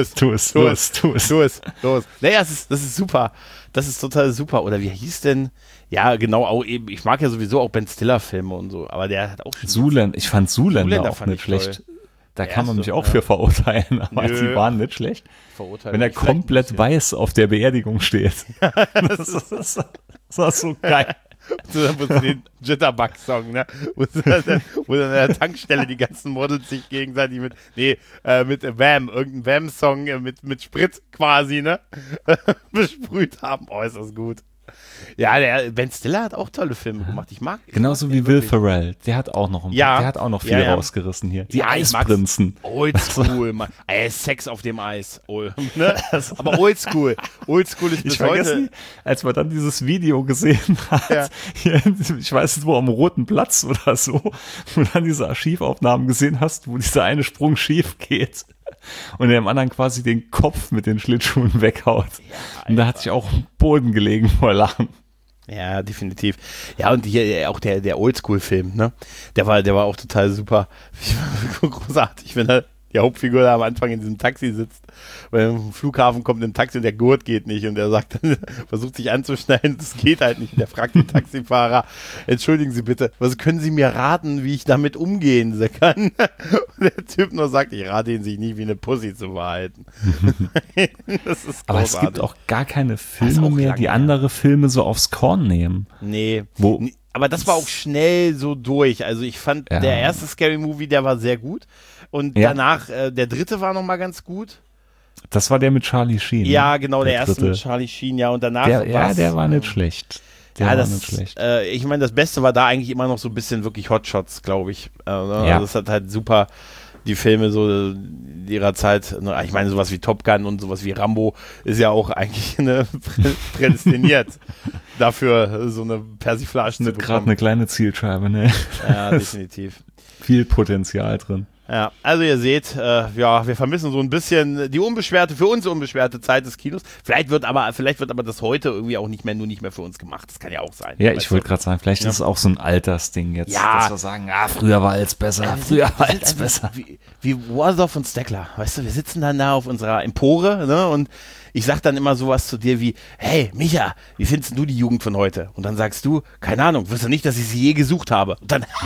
Los. Naja, das ist super. Das ist total super. Oder wie hieß denn? Ja, genau, auch eben, ich mag ja sowieso auch Ben Stiller-Filme und so, aber der hat auch schon. Zoolander, ich fand Zoolander auch nicht schlecht. Da kann man mich auch für verurteilen, aber die waren nicht schlecht. Wenn er komplett weiß auf der Beerdigung steht. Das war so geil. So den Jitterbug-Song, ne? Wo dann an der Tankstelle die ganzen Models sich gegenseitig mit Wham, irgendein Wham-Song mit Sprit quasi, ne? besprüht haben. Oh, ist das gut. Ja, der Ben Stiller hat auch tolle Filme gemacht. Ich mag genauso wie Will Ferrell. Der hat auch noch viel rausgerissen hier. Die Eisprinzen. Oldschool, Mann. Sex auf dem Eis. Ne? Aber Oldschool. Oldschool ist bis heute. Nie, als man dann dieses Video gesehen hat, hier, ich weiß nicht wo, am Roten Platz oder so, wo dann diese Archivaufnahmen gesehen hast, wo dieser eine Sprung schief geht. Und der dem anderen quasi den Kopf mit den Schlittschuhen weghaut. Ja, und da hat sich auch am Boden gelegen vor Lachen. Ja, definitiv. Ja, und hier auch der Oldschool-Film, ne? Der war auch total super. Großartig, wenn die Hauptfigur da am Anfang in diesem Taxi sitzt, weil am Flughafen kommt ein Taxi und der Gurt geht nicht und er sagt dann, versucht sich anzuschneiden, das geht halt nicht. Und der fragt den Taxifahrer, entschuldigen Sie bitte, was können Sie mir raten, wie ich damit umgehen kann? Und der Typ nur sagt, ich rate Ihnen, sich nie wie eine Pussy zu verhalten. Das ist großartig. Aber es gibt auch gar keine Filme mehr, die andere Filme so aufs Korn nehmen. Nee. Aber das war auch schnell so durch. Also ich fand, der erste Scary Movie, der war sehr gut. Und danach, der dritte war nochmal ganz gut. Das war der mit Charlie Sheen. Ja, genau, der erste mit Charlie Sheen, ja. Und danach der war nicht schlecht. Ich meine, das Beste war da eigentlich immer noch so ein bisschen wirklich Hotshots, glaube ich. Also das hat halt super die Filme so ihrer Zeit, ich meine, sowas wie Top Gun und sowas wie Rambo ist ja auch eigentlich prädestiniert dafür, so eine Persiflage zu bekommen. Gerade eine kleine Zielscheibe, ne? Ja, definitiv. Viel Potenzial drin. Ja, also ihr seht, ja, wir vermissen so ein bisschen die für uns unbeschwerte Zeit des Kinos. Vielleicht wird aber das heute irgendwie auch nicht mehr für uns gemacht. Das kann ja auch sein. Ja, ich wollte gerade sagen, vielleicht ist es auch so ein Altersding jetzt, dass wir sagen, früher war alles besser, wie Warsdorf und Steckler, weißt du, wir sitzen dann da auf unserer Empore, ne, und ich sag dann immer sowas zu dir wie, hey, Micha, wie findest du die Jugend von heute? Und dann sagst du, keine Ahnung, wirst du nicht, dass ich sie je gesucht habe. Und dann,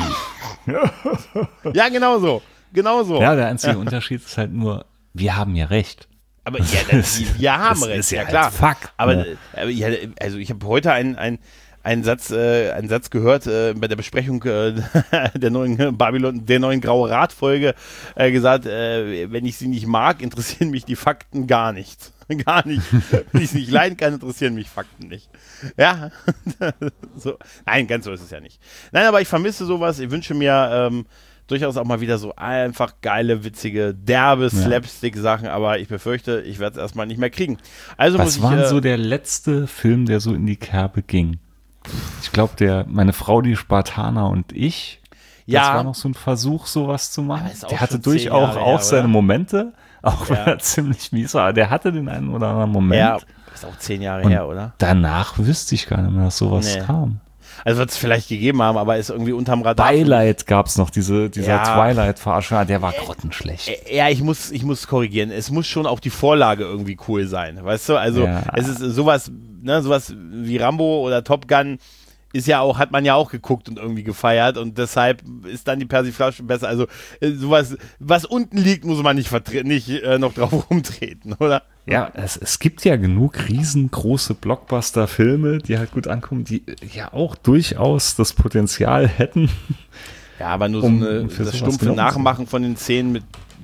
ja, genau so. Ja, der einzige Unterschied ist halt nur, wir haben ja recht. Aber ja, wir haben recht, ist ja klar. halt Fakt. Aber ja, also ich habe heute einen Satz gehört bei der Besprechung der neuen Babylon, der neuen Graue Rat-Folge, gesagt, wenn ich sie nicht mag, interessieren mich die Fakten gar nicht. Gar nicht. Wenn ich es nicht leiden kann, interessieren mich Fakten nicht. Ja, so. Nein, ganz so ist es ja nicht. Nein, aber ich vermisse sowas. Ich wünsche mir durchaus auch mal wieder so einfach geile, witzige, derbe Slapstick-Sachen, aber ich befürchte, ich werde es erstmal nicht mehr kriegen. Also was war so der letzte Film, der so in die Kerbe ging? Ich glaube, meine Frau, die Spartaner und ich, das war noch so ein Versuch, sowas zu machen. Der hatte durchaus auch seine Momente, auch wenn er ziemlich mies war. Der hatte den einen oder anderen Moment. Ja, ist auch 10 Jahre her, oder? Danach wüsste ich gar nicht mehr, dass sowas kam. Also wird es vielleicht gegeben haben, aber ist irgendwie unterm Radar. Twilight gab es noch, dieser Twilight-Verarschung, der war grottenschlecht. Ja, ich muss korrigieren. Es muss schon auch die Vorlage irgendwie cool sein, weißt du? Also es ist sowas wie Rambo oder Top Gun hat man ja auch geguckt und irgendwie gefeiert und deshalb ist dann die Persiflage besser. Also sowas, was unten liegt, muss man nicht noch drauf rumtreten, oder? Ja, es gibt ja genug riesengroße Blockbuster-Filme, die halt gut ankommen, die ja auch durchaus das Potenzial hätten. Ja, aber nur das stumpfe Nachmachen von den Szenen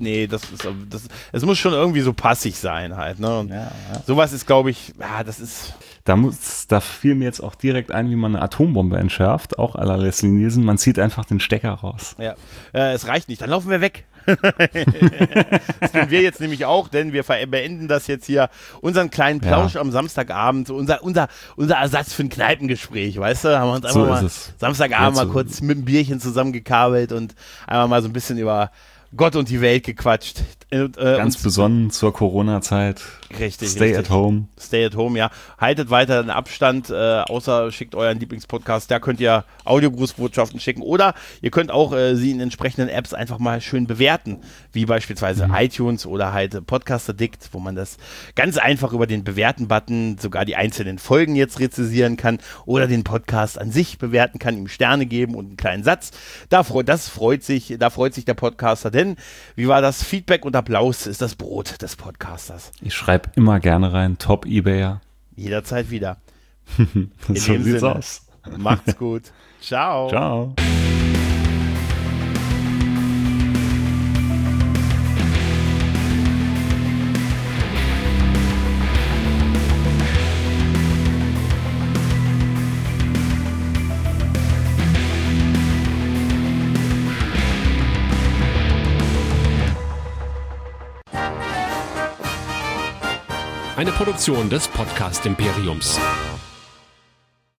es muss schon irgendwie so passig sein halt, ne? Und sowas ist, glaube ich, das ist... Da fiel mir jetzt auch direkt ein, wie man eine Atombombe entschärft, auch à la Leslie Nielsen. Man zieht einfach den Stecker raus. Ja, es reicht nicht, dann laufen wir weg. Das tun wir jetzt nämlich auch, denn wir beenden das jetzt hier, unseren kleinen Plausch am Samstagabend, unser Ersatz für ein Kneipengespräch, weißt du, haben wir uns einfach mal Samstagabend mal kurz mit einem Bierchen zusammengekabelt und einfach mal so ein bisschen über Gott und die Welt gequatscht. Ganz besonnen zur Corona-Zeit. Richtig. Stay at home. Stay at home, ja. Haltet weiter den Abstand, außer schickt euren Lieblingspodcast. Da könnt ihr Audiogrußbotschaften schicken oder ihr könnt auch sie in entsprechenden Apps einfach mal schön bewerten, wie beispielsweise iTunes oder halt Podcast Addict, wo man das ganz einfach über den Bewerten-Button sogar die einzelnen Folgen jetzt rezensieren kann oder den Podcast an sich bewerten kann, ihm Sterne geben und einen kleinen Satz. Da freut sich der Podcaster, denn wie war das? Feedback und Applaus ist das Brot des Podcasters. Ich schreibe immer gerne rein, Top-Ebayer. Jederzeit wieder. In so dem sieht's Sinne. Aus. Macht's gut. Ciao. Ciao. Eine Produktion des Podcast Imperiums.